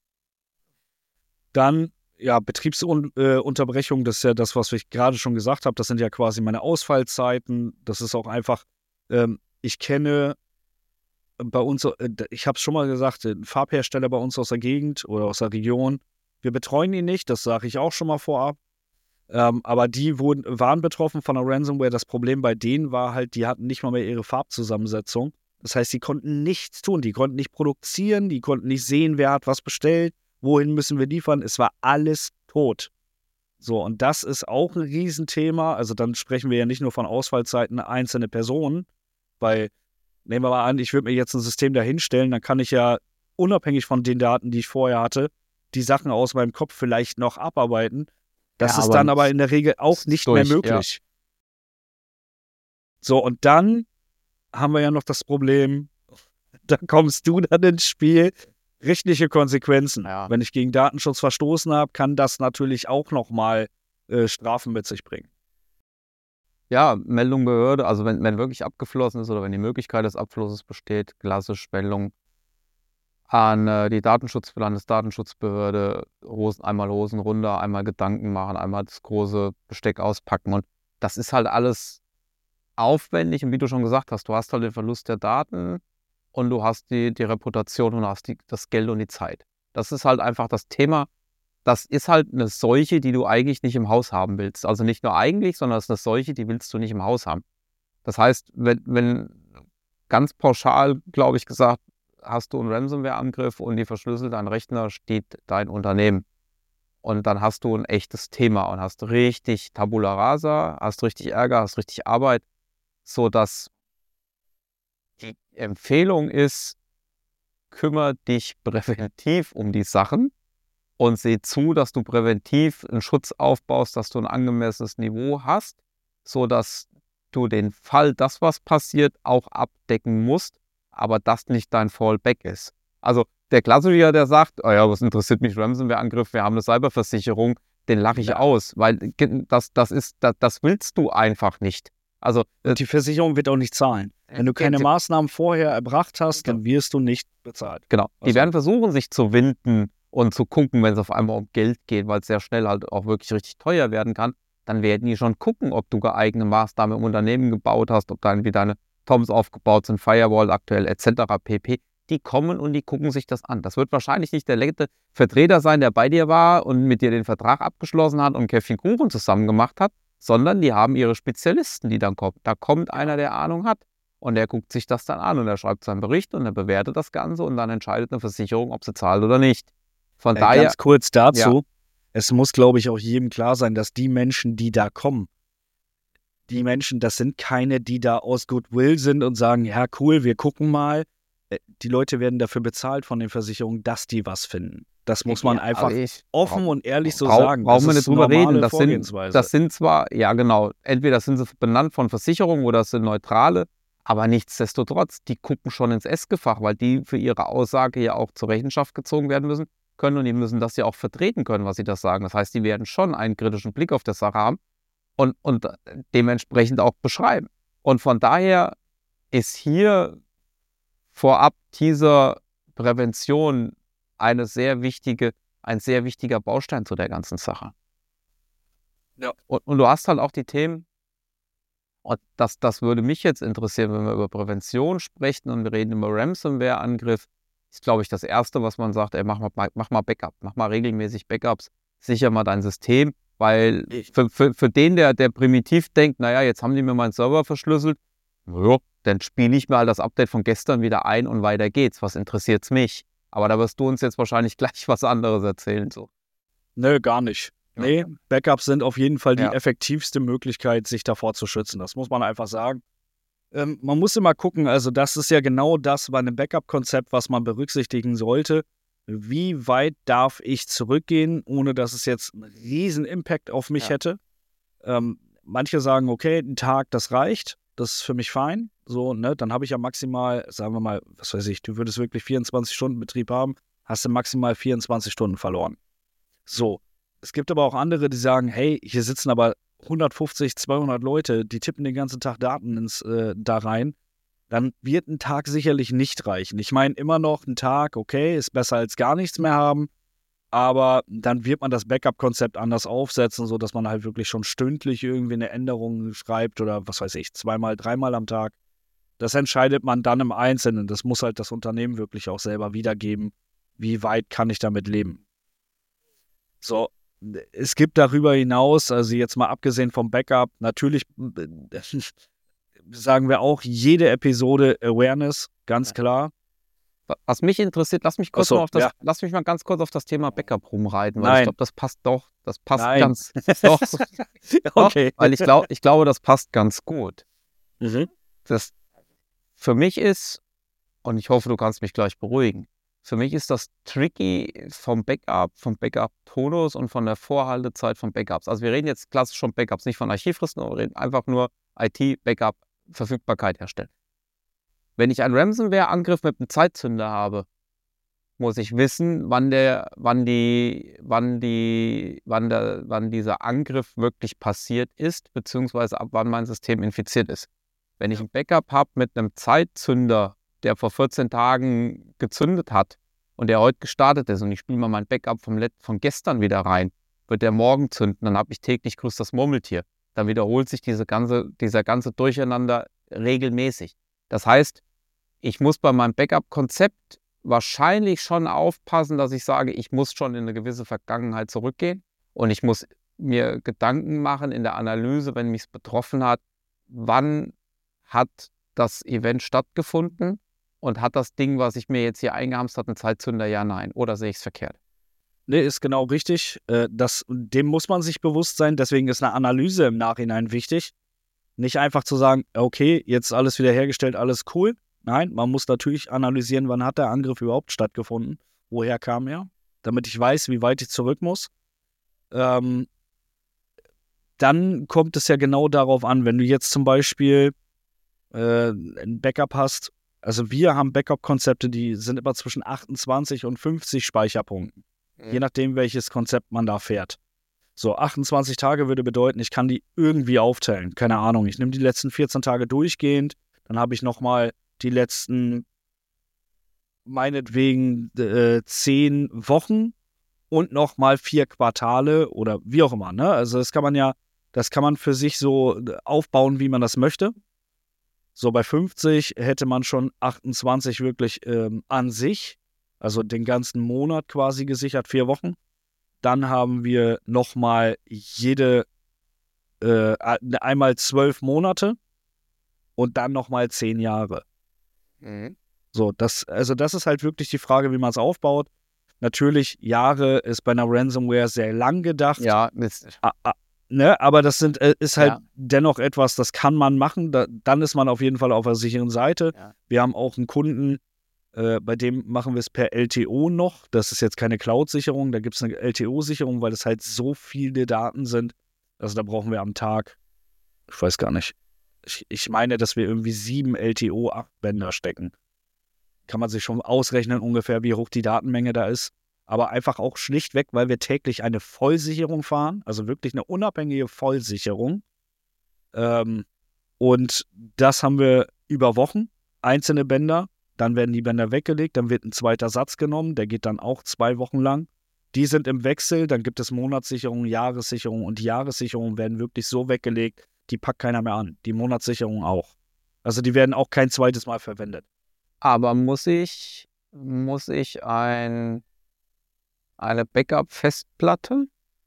Dann ja, Betriebsunterbrechung, das ist ja das, was ich gerade schon gesagt habe. Das sind ja quasi meine Ausfallzeiten. Das ist auch einfach, ähm, ich kenne bei uns, äh, ich habe es schon mal gesagt, ein Farbhersteller bei uns aus der Gegend oder aus der Region. Wir betreuen ihn nicht, das sage ich auch schon mal vorab. Ähm, aber die wurden, waren betroffen von einer Ransomware. Das Problem bei denen war halt, die hatten nicht mal mehr ihre Farbzusammensetzung. Das heißt, sie konnten nichts tun. Die konnten nicht produzieren, die konnten nicht sehen, wer hat was bestellt. Wohin müssen wir liefern? Es war alles tot. So, und das ist auch ein Riesenthema. Also dann sprechen wir ja nicht nur von Ausfallzeiten einzelne Personen, weil, nehmen wir mal an, ich würde mir jetzt ein System dahinstellen, dann kann ich ja unabhängig von den Daten, die ich vorher hatte, die Sachen aus meinem Kopf vielleicht noch abarbeiten. Das Ja, ist aber dann aber in der Regel auch nicht durch, mehr möglich. Ja. So, und dann haben wir ja noch das Problem, da kommst du dann ins Spiel, rechtliche Konsequenzen. Ja. Wenn ich gegen Datenschutz verstoßen habe, kann das natürlich auch nochmal äh, Strafen mit sich bringen. Ja, Meldung Behörde, also wenn, wenn wirklich abgeflossen ist oder wenn die Möglichkeit des Abflusses besteht, klassisch Meldung an äh, die Datenschutz Landesdatenschutzbehörde, Hosen, einmal Hosen runter, einmal Gedanken machen, einmal das große Besteck auspacken. Und das ist halt alles aufwendig. Und wie du schon gesagt hast, du hast halt den Verlust der Daten und du hast die, die Reputation und du hast die, das Geld und die Zeit. Das ist halt einfach das Thema. Das ist halt eine Seuche, die du eigentlich nicht im Haus haben willst. Also nicht nur eigentlich, sondern das ist eine Seuche, die willst du nicht im Haus haben. Das heißt, wenn, wenn ganz pauschal, glaube ich, gesagt, hast du einen Ransomware-Angriff und die verschlüsselt dein Rechner, steht dein Unternehmen. Und dann hast du ein echtes Thema und hast richtig Tabula Rasa, hast richtig Ärger, hast richtig Arbeit, sodass die Empfehlung ist, kümmere dich präventiv um die Sachen und seh zu, dass du präventiv einen Schutz aufbaust, dass du ein angemessenes Niveau hast, sodass du den Fall, das was passiert, auch abdecken musst, aber das nicht dein Fallback ist. Also der Klassiker, der sagt, oh ja, was interessiert mich Ransomware-Angriff, wir haben eine Cyberversicherung, den lache ich ja. aus, weil das, das, ist, das, das willst du einfach nicht. Also äh, die Versicherung wird auch nicht zahlen. Wenn du keine Maßnahmen vorher erbracht hast, dann wirst du nicht bezahlt. Genau. Die also. werden versuchen, sich zu winden und zu gucken, wenn es auf einmal um Geld geht, weil es sehr schnell halt auch wirklich richtig teuer werden kann. Dann werden die schon gucken, ob du geeignete Maßnahmen im Unternehmen gebaut hast, ob da irgendwie deine Toms aufgebaut sind, Firewall aktuell et cetera pp. Die kommen und die gucken sich das an. Das wird wahrscheinlich nicht der letzte Vertreter sein, der bei dir war und mit dir den Vertrag abgeschlossen hat und Käffchen Kuchen zusammen gemacht hat, sondern die haben ihre Spezialisten, die dann kommen. Da kommt einer, der Ahnung hat und der guckt sich das dann an und er schreibt seinen Bericht und er bewertet das Ganze und dann entscheidet eine Versicherung, ob sie zahlt oder nicht. Von äh, daher, ganz kurz dazu, ja. Es muss, glaube ich, auch jedem klar sein, dass die Menschen, die da kommen, die Menschen, das sind keine, die da aus Goodwill sind und sagen, ja cool, wir gucken mal. Die Leute werden dafür bezahlt von den Versicherungen, dass die was finden. Das muss man ja, einfach ich, offen und ehrlich so brauch, sagen. Brauchen wir nicht drüber reden. Das sind, das sind zwar, ja genau, entweder sind sie benannt von Versicherungen oder sind neutrale, aber nichtsdestotrotz, die gucken schon ins Ästgefach, weil die für ihre Aussage ja auch zur Rechenschaft gezogen werden müssen können und die müssen das ja auch vertreten können, was sie das sagen. Das heißt, die werden schon einen kritischen Blick auf die Sache haben und, und dementsprechend auch beschreiben. Und von daher ist hier vorab dieser Prävention eine sehr wichtige, ein sehr wichtiger Baustein zu der ganzen Sache. Ja. Und, und du hast halt auch die Themen, und das, das würde mich jetzt interessieren, wenn wir über Prävention sprechen und wir reden über Ransomware-Angriff, ist, glaube ich, das Erste, was man sagt, ey, mach mal, mach mal Backup, mach mal regelmäßig Backups, sicher mal dein System, weil für, für, für den, der, der primitiv denkt, naja, jetzt haben die mir meinen Server verschlüsselt, ja, dann spiele ich mal das Update von gestern wieder ein und weiter geht's. Was interessiert's mich? Aber da wirst du uns jetzt wahrscheinlich gleich was anderes erzählen. So. Nö, gar nicht. Ja. Nee, Backups sind auf jeden Fall die ja. effektivste Möglichkeit, sich davor zu schützen. Das muss man einfach sagen. Ähm, man muss immer gucken, also das ist ja genau das bei einem Backup-Konzept, was man berücksichtigen sollte. Wie weit darf ich zurückgehen, ohne dass es jetzt einen riesen Impact auf mich ja. hätte? Ähm, manche sagen, okay, ein Tag, das reicht. Das ist für mich fein. So, ne, dann habe ich ja maximal, sagen wir mal, was weiß ich, du würdest wirklich vierundzwanzig Stunden Betrieb haben, hast du maximal vierundzwanzig Stunden verloren. So, es gibt aber auch andere, die sagen, hey, hier sitzen aber hundertfünfzig, zweihundert Leute, die tippen den ganzen Tag Daten ins, äh, da rein. Dann wird ein Tag sicherlich nicht reichen. Ich meine, immer noch ein Tag, okay, ist besser als gar nichts mehr haben, aber dann wird man das Backup-Konzept anders aufsetzen, sodass man halt wirklich schon stündlich irgendwie eine Änderung schreibt oder was weiß ich, zweimal, dreimal am Tag. Das entscheidet man dann im Einzelnen. Das muss halt das Unternehmen wirklich auch selber wiedergeben. Wie weit kann ich damit leben? So, es gibt darüber hinaus, also jetzt mal abgesehen vom Backup, natürlich sagen wir auch jede Episode Awareness, ganz klar. Was mich interessiert, lass mich kurz so, mal auf das, ja. lass mich mal ganz kurz auf das Thema Backup rumreiten, weil Nein. ich glaube, das passt doch, das passt Nein. ganz, doch, okay. doch, weil ich glaube, ich glaube, das passt ganz gut. Mhm. Das für mich ist, und ich hoffe, du kannst mich gleich beruhigen, für mich ist das tricky vom Backup, vom Backup-Tonus und von der Vorhaltezeit von Backups. Also wir reden jetzt klassisch von Backups, nicht von Archivfristen, wir reden einfach nur I T-Backup, Verfügbarkeit herstellen. Wenn ich einen Ransomware-Angriff mit einem Zeitzünder habe, muss ich wissen, wann der, wann die, wann die, wann der, wann dieser Angriff wirklich passiert ist, beziehungsweise ab wann mein System infiziert ist. Wenn ich ein Backup habe mit einem Zeitzünder, der vor vierzehn Tagen gezündet hat, und der heute gestartet ist und ich spiele mal mein Backup vom Let von gestern wieder rein, wird der morgen zünden, dann habe ich täglich Grüß das Murmeltier. Dann wiederholt sich diese ganze, dieser ganze Durcheinander regelmäßig. Das heißt, ich muss bei meinem Backup-Konzept wahrscheinlich schon aufpassen, dass ich sage, ich muss schon in eine gewisse Vergangenheit zurückgehen und ich muss mir Gedanken machen in der Analyse, wenn mich es betroffen hat, wann hat das Event stattgefunden und hat das Ding, was ich mir jetzt hier eingehamst habe, einen Zeitzünder, ja, nein, oder sehe ich es verkehrt? Nee, ist genau richtig. Äh, Das, dem muss man sich bewusst sein. Deswegen ist eine Analyse im Nachhinein wichtig. Nicht einfach zu sagen, okay, jetzt alles wiederhergestellt, alles cool. Nein, man muss natürlich analysieren, wann hat der Angriff überhaupt stattgefunden? Woher kam er? Damit ich weiß, wie weit ich zurück muss. Ähm, dann kommt es ja genau darauf an, wenn du jetzt zum Beispiel äh, ein Backup hast. Also wir haben Backup-Konzepte, die sind immer zwischen achtundzwanzig und fünfzig Speicherpunkten. Je nachdem, welches Konzept man da fährt. So, achtundzwanzig Tage würde bedeuten, ich kann die irgendwie aufteilen. Keine Ahnung, ich nehme die letzten vierzehn Tage durchgehend, dann habe ich nochmal die letzten, meinetwegen, äh, zehn Wochen und nochmal vier Quartale oder wie auch immer. Ne? Also das kann man ja, das kann man für sich so aufbauen, wie man das möchte. So, bei fünfzig hätte man schon achtundzwanzig wirklich ähm, an sich, also den ganzen Monat quasi gesichert, vier Wochen. Dann haben wir nochmal jede, äh, einmal zwölf Monate und dann nochmal zehn Jahre. Mhm. So, das, also das ist halt wirklich die Frage, wie man es aufbaut. Natürlich, Jahre ist bei einer Ransomware sehr lang gedacht. Ja, Mist. Ah, ah, ne? Aber das sind, äh, ist halt Ja. dennoch etwas, das kann man machen. Da, dann ist man auf jeden Fall auf der sicheren Seite. Ja. Wir haben auch einen Kunden, äh, bei dem machen wir es per L T O noch. Das ist jetzt keine Cloud-Sicherung, da gibt es eine L T O-Sicherung, weil es halt so viele Daten sind. Also da brauchen wir am Tag, ich weiß gar nicht, ich, ich meine, dass wir irgendwie sieben L T O-Bänder stecken. Kann man sich schon ausrechnen ungefähr, wie hoch die Datenmenge da ist. Aber einfach auch schlichtweg, weil wir täglich eine Vollsicherung fahren, also wirklich eine unabhängige Vollsicherung. Ähm, und das haben wir über Wochen, einzelne Bänder. Dann werden die Bänder weggelegt, dann wird ein zweiter Satz genommen, der geht dann auch zwei Wochen lang. Die sind im Wechsel, dann gibt es Monatssicherung, Jahressicherung und die Jahressicherungen werden wirklich so weggelegt, die packt keiner mehr an. Die Monatssicherung auch. Also die werden auch kein zweites Mal verwendet. Aber muss ich, muss ich ein, eine Backup-Festplatte,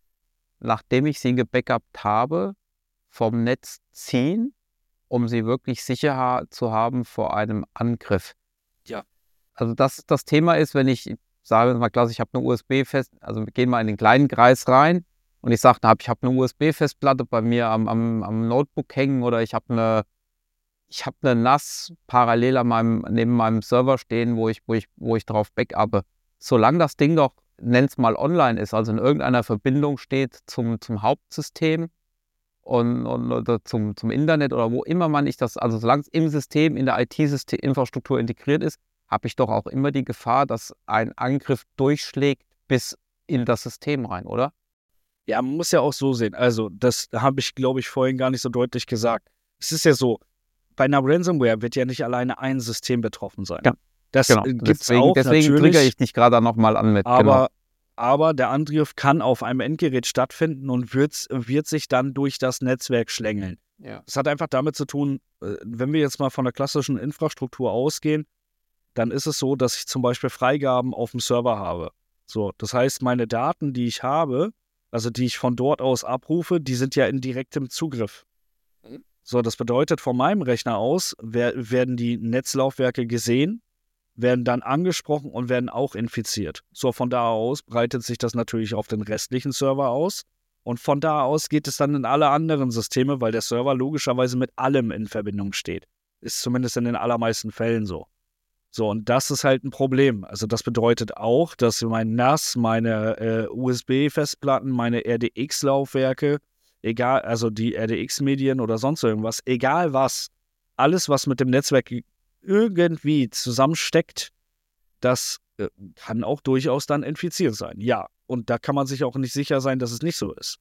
nachdem ich sie gebackupt habe, vom Netz ziehen, um sie wirklich sicher ha- zu haben vor einem Angriff? Ja. Also das, das Thema ist, wenn ich sage mal klasse, ich habe eine U S B-Fest, also wir gehen mal in den kleinen Kreis rein und ich sage, ich habe eine U S B-Festplatte bei mir am, am, am Notebook hängen oder ich habe eine Ich habe eine N A S parallel an meinem, neben meinem Server stehen, wo ich, wo ich, wo ich drauf backuppe. Solange das Ding doch, nenn's mal online ist, also in irgendeiner Verbindung steht zum, zum Hauptsystem und, und oder zum, zum Internet oder wo immer man ich das, also solange es im System, in der I T-Infrastruktur integriert ist, habe ich doch auch immer die Gefahr, dass ein Angriff durchschlägt bis in das System rein, oder? Ja, man muss ja auch so sehen. Also, das habe ich, glaube ich, vorhin gar nicht so deutlich gesagt. Es ist ja so, bei einer Ransomware wird ja nicht alleine ein System betroffen sein. Ja, das genau. äh, gibt's Deswegen, auch deswegen natürlich, triggere ich dich gerade nochmal an mit. aber, Genau. aber der Angriff kann auf einem Endgerät stattfinden und wird, wird sich dann durch das Netzwerk schlängeln. Ja. Das hat einfach damit zu tun, äh, wenn wir jetzt mal von der klassischen Infrastruktur ausgehen, dann ist es so, dass ich zum Beispiel Freigaben auf dem Server habe. So, das heißt, meine Daten, die ich habe, also die ich von dort aus abrufe, die sind ja in direktem Zugriff. Mhm. So, das bedeutet, von meinem Rechner aus wer, werden die Netzlaufwerke gesehen, werden dann angesprochen und werden auch infiziert. So, von da aus breitet sich das natürlich auf den restlichen Server aus. Und von da aus geht es dann in alle anderen Systeme, weil der Server logischerweise mit allem in Verbindung steht. Ist zumindest in den allermeisten Fällen so. So, und das ist halt ein Problem. Also das bedeutet auch, dass mein N A S, meine äh, U S B-Festplatten, meine R D X-Laufwerke, egal, also die R D X-Medien oder sonst irgendwas, egal was, alles, was mit dem Netzwerk irgendwie zusammensteckt, das äh, kann auch durchaus dann infiziert sein. Ja, und da kann man sich auch nicht sicher sein, dass es nicht so ist.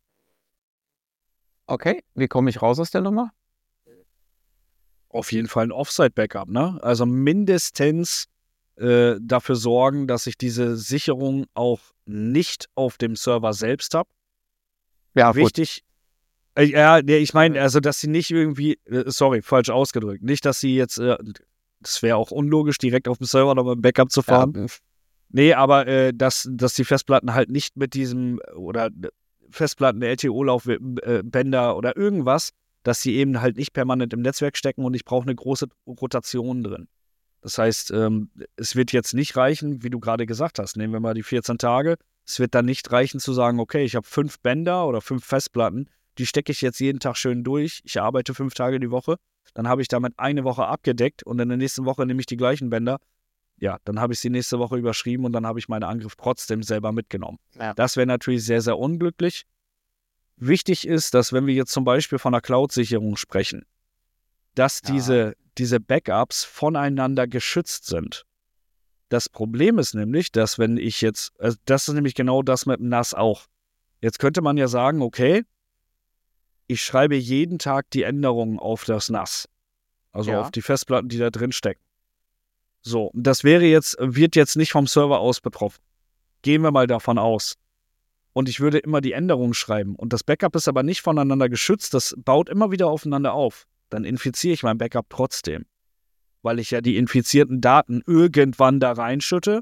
Okay, wie komme ich raus aus der Nummer? Auf jeden Fall ein Offsite-Backup, ne? Also mindestens äh, dafür sorgen, dass ich diese Sicherung auch nicht auf dem Server selbst habe. Ja, gut. Wichtig, äh, ja, nee, ich meine, also, dass sie nicht irgendwie, äh, sorry, falsch ausgedrückt, nicht, dass sie jetzt, äh, das wäre auch unlogisch, direkt auf dem Server nochmal ein Backup zu fahren. Ja, Nee, aber äh, dass, dass die Festplatten halt nicht mit diesem, oder Festplatten, L T O-Laufbänder oder irgendwas, dass sie eben halt nicht permanent im Netzwerk stecken und ich brauche eine große Rotation drin. Das heißt, ähm, es wird jetzt nicht reichen, wie du gerade gesagt hast, nehmen wir mal die vierzehn Tage, es wird dann nicht reichen zu sagen, okay, ich habe fünf Bänder oder fünf Festplatten, die stecke ich jetzt jeden Tag schön durch, ich arbeite fünf Tage die Woche, dann habe ich damit eine Woche abgedeckt und in der nächsten Woche nehme ich die gleichen Bänder. Ja, dann habe ich sie nächste Woche überschrieben und dann habe ich meinen Angriff trotzdem selber mitgenommen. Ja. Das wäre natürlich sehr, sehr unglücklich. Wichtig ist, dass wenn wir jetzt zum Beispiel von einer Cloud-Sicherung sprechen, dass Ja. diese, diese Backups voneinander geschützt sind. Das Problem ist nämlich, dass wenn ich jetzt, also das ist nämlich genau das mit dem N A S auch. Jetzt könnte man ja sagen, okay, ich schreibe jeden Tag die Änderungen auf das N A S. Also Ja. auf die Festplatten, die da drin stecken. So, das wäre jetzt, wird jetzt nicht vom Server aus betroffen. Gehen wir mal davon aus. Und ich würde immer die Änderungen schreiben. Und das Backup ist aber nicht voneinander geschützt. Das baut immer wieder aufeinander auf. Dann infiziere ich mein Backup trotzdem. Weil ich ja die infizierten Daten irgendwann da reinschütte.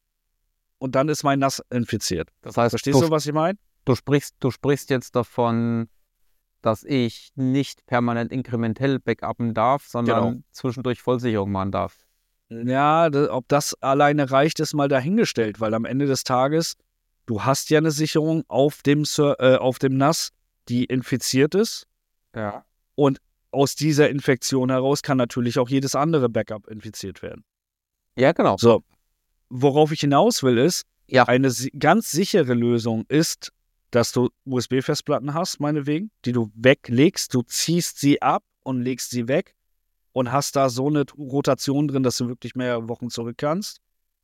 Und dann ist mein N A S infiziert. Das heißt, Verstehst du, du, was ich meine? du, sprichst, du sprichst jetzt davon, dass ich nicht permanent inkrementell backuppen darf, sondern Genau. zwischendurch Vollsicherung machen darf. Ja, d- ob das alleine reicht, ist mal dahingestellt. Weil am Ende des Tages, du hast ja eine Sicherung auf dem, Ser äh, auf dem N A S, die infiziert ist. Ja. Und aus dieser Infektion heraus kann natürlich auch jedes andere Backup infiziert werden. Ja, genau. So, worauf ich hinaus will, ist, Ja. eine si ganz sichere Lösung ist, dass du U S B-Festplatten hast, meinetwegen, die du weglegst, du ziehst sie ab und legst sie weg und hast da so eine Rotation drin, dass du wirklich mehrere Wochen zurück kannst.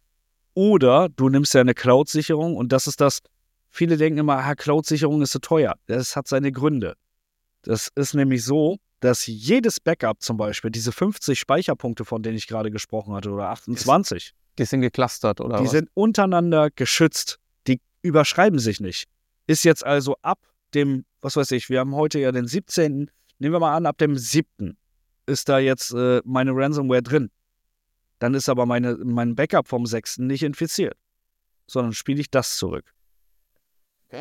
Oder du nimmst ja eine Cloud-Sicherung und das ist das, viele denken immer, ah, Cloud-Sicherung ist so teuer. Das hat seine Gründe. Das ist nämlich so, dass jedes Backup zum Beispiel, diese fünfzig Speicherpunkte, von denen ich gerade gesprochen hatte, oder achtundzwanzig, Die sind geclustert, oder die was? sind untereinander geschützt. Die überschreiben sich nicht. Ist jetzt also ab dem, was weiß ich, wir haben heute ja den siebzehnten Nehmen wir mal an, ab dem siebten ist da jetzt äh, meine Ransomware drin. Dann ist aber meine, mein Backup vom sechsten nicht infiziert, sondern spiele ich das zurück. Okay.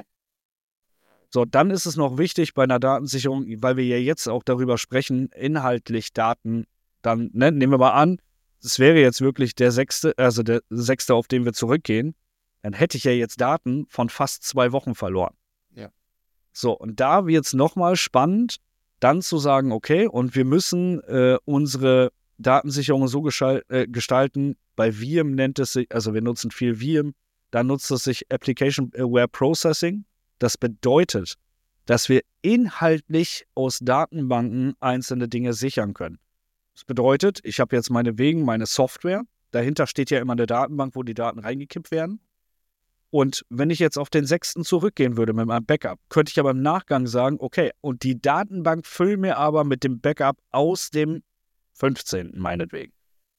So, dann ist es noch wichtig bei einer Datensicherung, weil wir ja jetzt auch darüber sprechen, inhaltlich Daten dann, ne, nehmen wir mal an, es wäre jetzt wirklich der sechste, also der sechste, auf den wir zurückgehen, dann hätte ich ja jetzt Daten von fast zwei Wochen verloren. Ja. So, und da wird es nochmal spannend, dann zu sagen, okay, und wir müssen äh, unsere Datensicherung so geschal- äh, gestalten, bei V I M nennt es sich, also wir nutzen viel V I M, da nutzt es sich Application Aware Processing. Das bedeutet, dass wir inhaltlich aus Datenbanken einzelne Dinge sichern können. Das bedeutet, ich habe jetzt meinetwegen meine Software, dahinter steht ja immer eine Datenbank, wo die Daten reingekippt werden. Und wenn ich jetzt auf den sechsten zurückgehen würde mit meinem Backup, könnte ich aber im Nachgang sagen, okay, und die Datenbank füllen mir aber mit dem Backup aus dem fünfzehnten meinetwegen.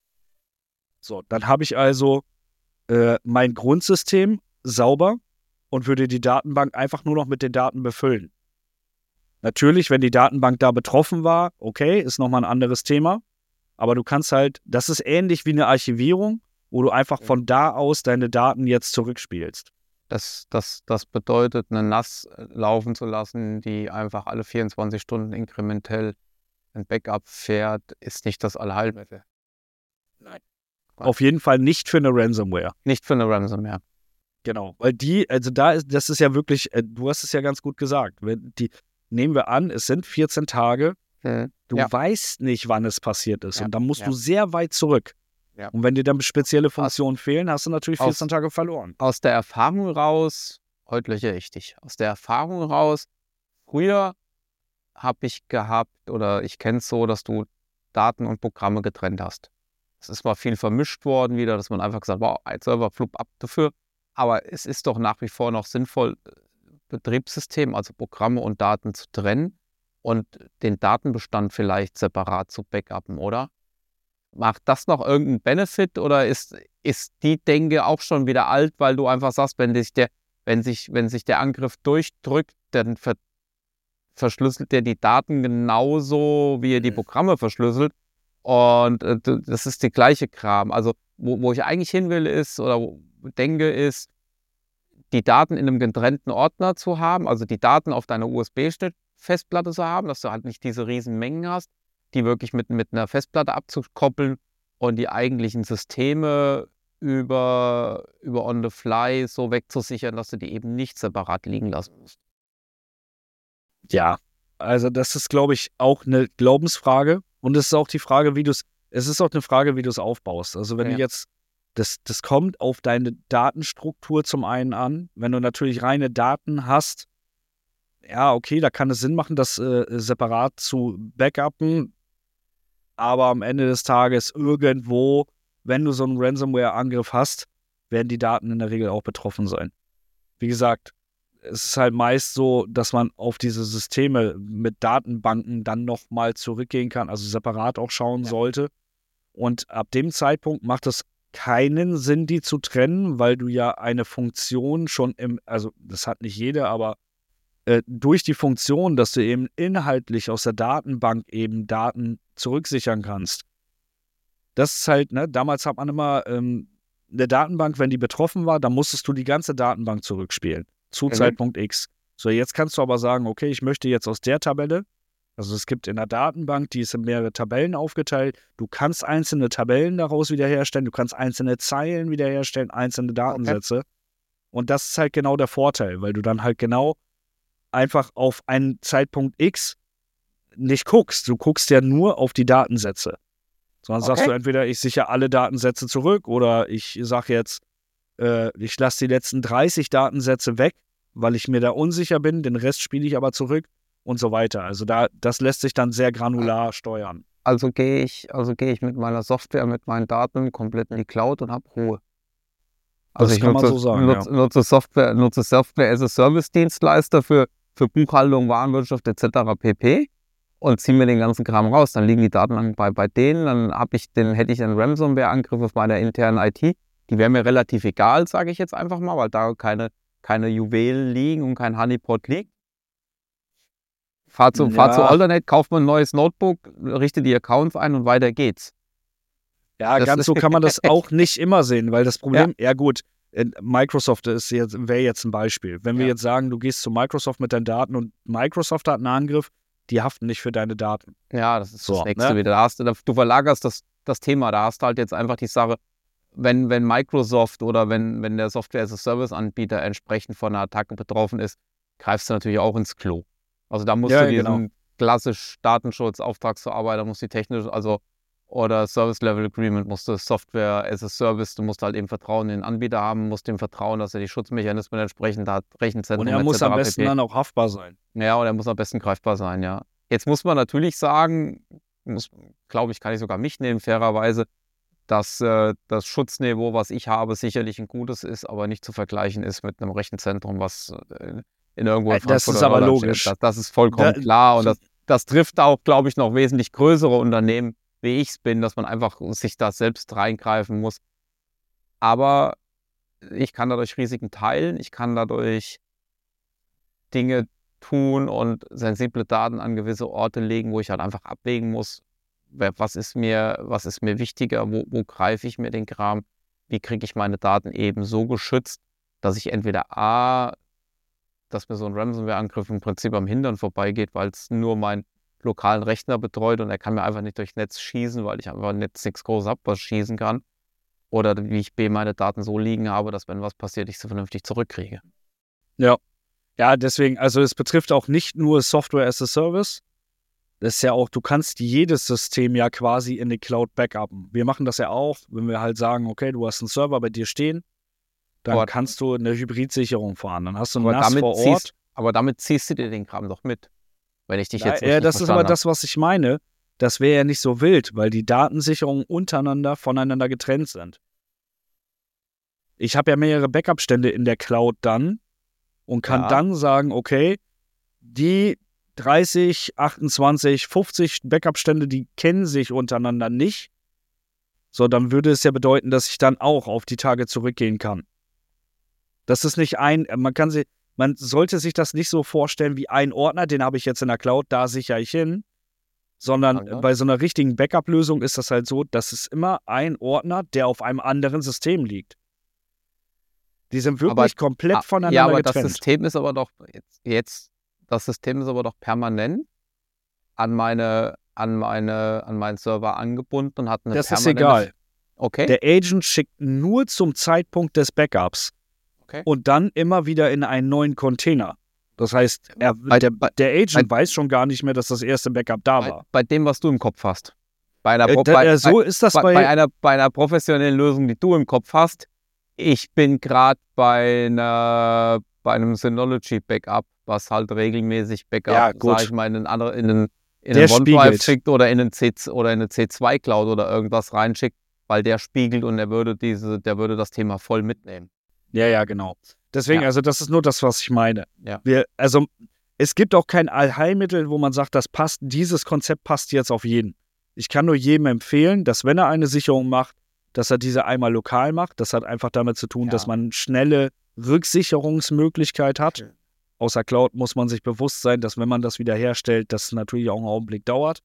So, dann habe ich also äh, mein Grundsystem sauber und würde die Datenbank einfach nur noch mit den Daten befüllen. Natürlich, wenn die Datenbank da betroffen war, okay, ist nochmal ein anderes Thema. Aber du kannst halt, das ist ähnlich wie eine Archivierung, wo du einfach von da aus deine Daten jetzt zurückspielst. Das, das, das bedeutet, eine N A S laufen zu lassen, die einfach alle vierundzwanzig Stunden inkrementell ein Backup fährt, ist nicht das Allheilmittel. Nein. Auf jeden Fall nicht für eine Ransomware. Nicht für eine Ransomware. Genau, weil die, also da ist, das ist ja wirklich, äh, du hast es ja ganz gut gesagt, wenn die, nehmen wir an, es sind vierzehn Tage, Hm. du Ja. weißt nicht, wann es passiert ist Ja. und dann musst Ja. du sehr weit zurück. Ja. Und wenn dir dann spezielle Funktionen fehlen, hast du natürlich aus- vierzehn Tage verloren. Aus der Erfahrung raus, heute löche ich dich, aus der Erfahrung raus, früher habe ich gehabt, oder ich kenne es so, dass du Daten und Programme getrennt hast. Es ist mal viel vermischt worden wieder, dass man einfach gesagt hat, wow, ein Server, flupp ab dafür. Aber es ist doch nach wie vor noch sinnvoll, Betriebssystem, also Programme und Daten zu trennen und den Datenbestand vielleicht separat zu backuppen, oder? macht das noch irgendeinen Benefit oder ist, ist die Denke auch schon wieder alt, weil du einfach sagst, wenn sich der, wenn sich, wenn sich der Angriff durchdrückt, dann ver, verschlüsselt er die Daten genauso, wie er die Programme verschlüsselt. Und äh, das ist der gleiche Kram. Also, wo, wo ich eigentlich hin will, ist, oder wo, denke, ist, die Daten in einem getrennten Ordner zu haben, also die Daten auf deiner U S B-Festplatte zu haben, dass du halt nicht diese riesen Mengen hast, die wirklich mit, mit einer Festplatte abzukoppeln und die eigentlichen Systeme über, über on the fly so wegzusichern, dass du die eben nicht separat liegen lassen musst. Ja, also das ist, glaube ich, auch eine Glaubensfrage und es ist auch die Frage, wie du es, es ist auch eine Frage, wie du es aufbaust. Also wenn Ja. du jetzt, das, das kommt auf deine Datenstruktur zum einen an. Wenn du natürlich reine Daten hast, ja, okay, da kann es Sinn machen, das äh, separat zu backuppen, aber am Ende des Tages irgendwo, wenn du so einen Ransomware-Angriff hast, werden die Daten in der Regel auch betroffen sein. Wie gesagt, es ist halt meist so, dass man auf diese Systeme mit Datenbanken dann nochmal zurückgehen kann, also separat auch schauen Ja. sollte. Und ab dem Zeitpunkt macht es keinen Sinn, die zu trennen, weil du ja eine Funktion schon im, also das hat nicht jeder, aber äh, durch die Funktion, dass du eben inhaltlich aus der Datenbank eben Daten zurücksichern kannst. Das ist halt, ne, damals hat man immer ähm, eine Datenbank, wenn die betroffen war, dann musstest du die ganze Datenbank zurückspielen. Zu Mhm. Zeitpunkt X. So, jetzt kannst du aber sagen, okay, ich möchte jetzt aus der Tabelle, also es gibt in der Datenbank, die ist in mehrere Tabellen aufgeteilt, du kannst einzelne Tabellen daraus wiederherstellen, du kannst einzelne Zeilen wiederherstellen, einzelne Datensätze. Okay. Und das ist halt genau der Vorteil, weil du dann halt genau einfach auf einen Zeitpunkt X nicht guckst. Du guckst ja nur auf die Datensätze. Sondern okay. sagst du entweder, ich sichere alle Datensätze zurück oder ich sage jetzt, äh, ich lasse die letzten dreißig Datensätze weg, weil ich mir da unsicher bin, den Rest spiele ich aber zurück und so weiter. Also da, das lässt sich dann sehr granular steuern. Also gehe ich, also gehe ich mit meiner Software, mit meinen Daten komplett in die Cloud und habe Ruhe. Also das ich kann nutze, man so sagen, nutze, ja. nutze Software, nutze Software as a Service-Dienstleister für, für Buchhaltung, Warenwirtschaft et cetera pp. Und ziehe mir den ganzen Kram raus. Dann liegen die Daten bei, bei denen, dann habe ich den, hätte ich einen Ransomware-Angriff auf meiner internen I T. Die wäre mir relativ egal, sage ich jetzt einfach mal, weil da keine, keine Juwelen liegen und kein Honeypot liegt. Fahr zu, ja. fahr zu Alternate, kauf mir ein neues Notebook, richte die Accounts ein und weiter geht's. Ja, das ganz so kann man das auch nicht immer sehen, weil das Problem, ja, ja gut, Microsoft ist jetzt, wäre jetzt ein Beispiel. Wenn wir ja. jetzt sagen, du gehst zu Microsoft mit deinen Daten und Microsoft hat einen Angriff, die haften nicht für deine Daten. Ja, das ist so, das Nächste, ne? wieder. Da hast du, du verlagerst das, das Thema, da hast du halt jetzt einfach die Sache, wenn, wenn Microsoft oder wenn, wenn der Software-as-a-Service-Anbieter entsprechend von einer Attacke betroffen ist, greifst du natürlich auch ins Klo. Also da musst ja, du diesen genau. klassisch Datenschutz, Auftragsverarbeiter, musst die technisch, also oder Service-Level-Agreement, musst du Software-as-a-Service, du musst halt eben Vertrauen in den Anbieter haben, musst dem vertrauen, dass er die Schutzmechanismen entsprechend hat, Rechenzentrum und er muss am besten pp. Dann auch haftbar sein. Ja, und er muss am besten greifbar sein, ja. Jetzt muss man natürlich sagen, muss, glaube ich, kann ich sogar mich nehmen, fairerweise, dass äh, das Schutzniveau, was ich habe, sicherlich ein gutes ist, aber nicht zu vergleichen ist mit einem Rechenzentrum, was äh, in irgendwo in Frankfurt das ist aber logisch. Das, das ist vollkommen da, klar und das, das trifft auch, glaube ich, noch wesentlich größere Unternehmen, wie ich es bin, dass man einfach sich da selbst reingreifen muss. Aber ich kann dadurch Risiken teilen, ich kann dadurch Dinge tun und sensible Daten an gewisse Orte legen, wo ich halt einfach abwägen muss, was ist mir, was ist mir wichtiger, wo, wo greife ich mir den Kram, wie kriege ich meine Daten eben so geschützt, dass ich entweder A, dass mir so ein Ransomware-Angriff im Prinzip am Hintern vorbeigeht, weil es nur meinen lokalen Rechner betreut und er kann mir einfach nicht durchs Netz schießen, weil ich einfach im Netz nichts groß habe, was schießen kann. Oder wie ich B, meine Daten so liegen habe, dass wenn was passiert, ich sie vernünftig zurückkriege. Ja, ja, deswegen, also es betrifft auch nicht nur Software as a Service. Das ist ja auch, du kannst jedes System ja quasi in die Cloud backuppen. Wir machen das ja auch, wenn wir halt sagen, okay, du hast einen Server bei dir stehen, dann aber kannst du eine Hybridsicherung fahren. Dann hast du einen N A S vor Ort. Ziehst, aber damit ziehst du dir den Kram doch mit. Wenn ich dich jetzt ja, ja, das ist aber das, was ich meine. Das wäre ja nicht so wild, weil die Datensicherungen untereinander voneinander getrennt sind. Ich habe ja mehrere Backup-Stände in der Cloud dann und kann ja. dann sagen, okay, die dreißig, achtundzwanzig, fünfzig Backup-Stände, die kennen sich untereinander nicht. So, dann würde es ja bedeuten, dass ich dann auch auf die Tage zurückgehen kann. Das ist nicht ein, man kann sie, man sollte sich das nicht so vorstellen wie ein Ordner, den habe ich jetzt in der Cloud, da sichere ich hin, sondern Ja. bei so einer richtigen Backup-Lösung ist das halt so, dass es immer ein Ordner, der auf einem anderen System liegt. Die sind wirklich Aber, komplett ah, voneinander ja, aber getrennt. das System ist aber doch jetzt, jetzt, das System ist aber doch permanent an meine, an meine, an meinen Server angebunden und hat eine Das ist permanente. egal. Okay. Der Agent schickt nur zum Zeitpunkt des Backups Okay. und dann immer wieder in einen neuen Container. Das heißt, er, Bei- der, bei- der Agent bei- weiß schon gar nicht mehr, dass das erste Backup da Bei, war. bei dem, was du im Kopf hast. Bei einer, Äh, Pro- da, bei, äh, so bei, ist das bei, bei, bei, einer, bei einer professionellen Lösung, die du im Kopf hast. Ich bin gerade bei einer, bei einem Synology-Backup, was halt regelmäßig Backup, Ja, gut. sag ich mal, in einen anderen, in einen, in Der einen OneDrive spiegelt. schickt oder in einen C, oder in eine C zwei Cloud oder irgendwas reinschickt, weil der spiegelt und der würde diese, der würde das Thema voll mitnehmen. Ja, ja, genau. Deswegen, Ja. also das ist nur das, was ich meine. Ja. Wir, also es gibt auch kein Allheilmittel, wo man sagt, das passt, dieses Konzept passt jetzt auf jeden. Ich kann nur jedem empfehlen, dass wenn er eine Sicherung macht, dass er diese einmal lokal macht. Das hat einfach damit zu tun, Ja. dass man schnelle Rücksicherungsmöglichkeit hat. Okay. Außer Cloud muss man sich bewusst sein, dass wenn man das wiederherstellt, das natürlich auch einen Augenblick dauert.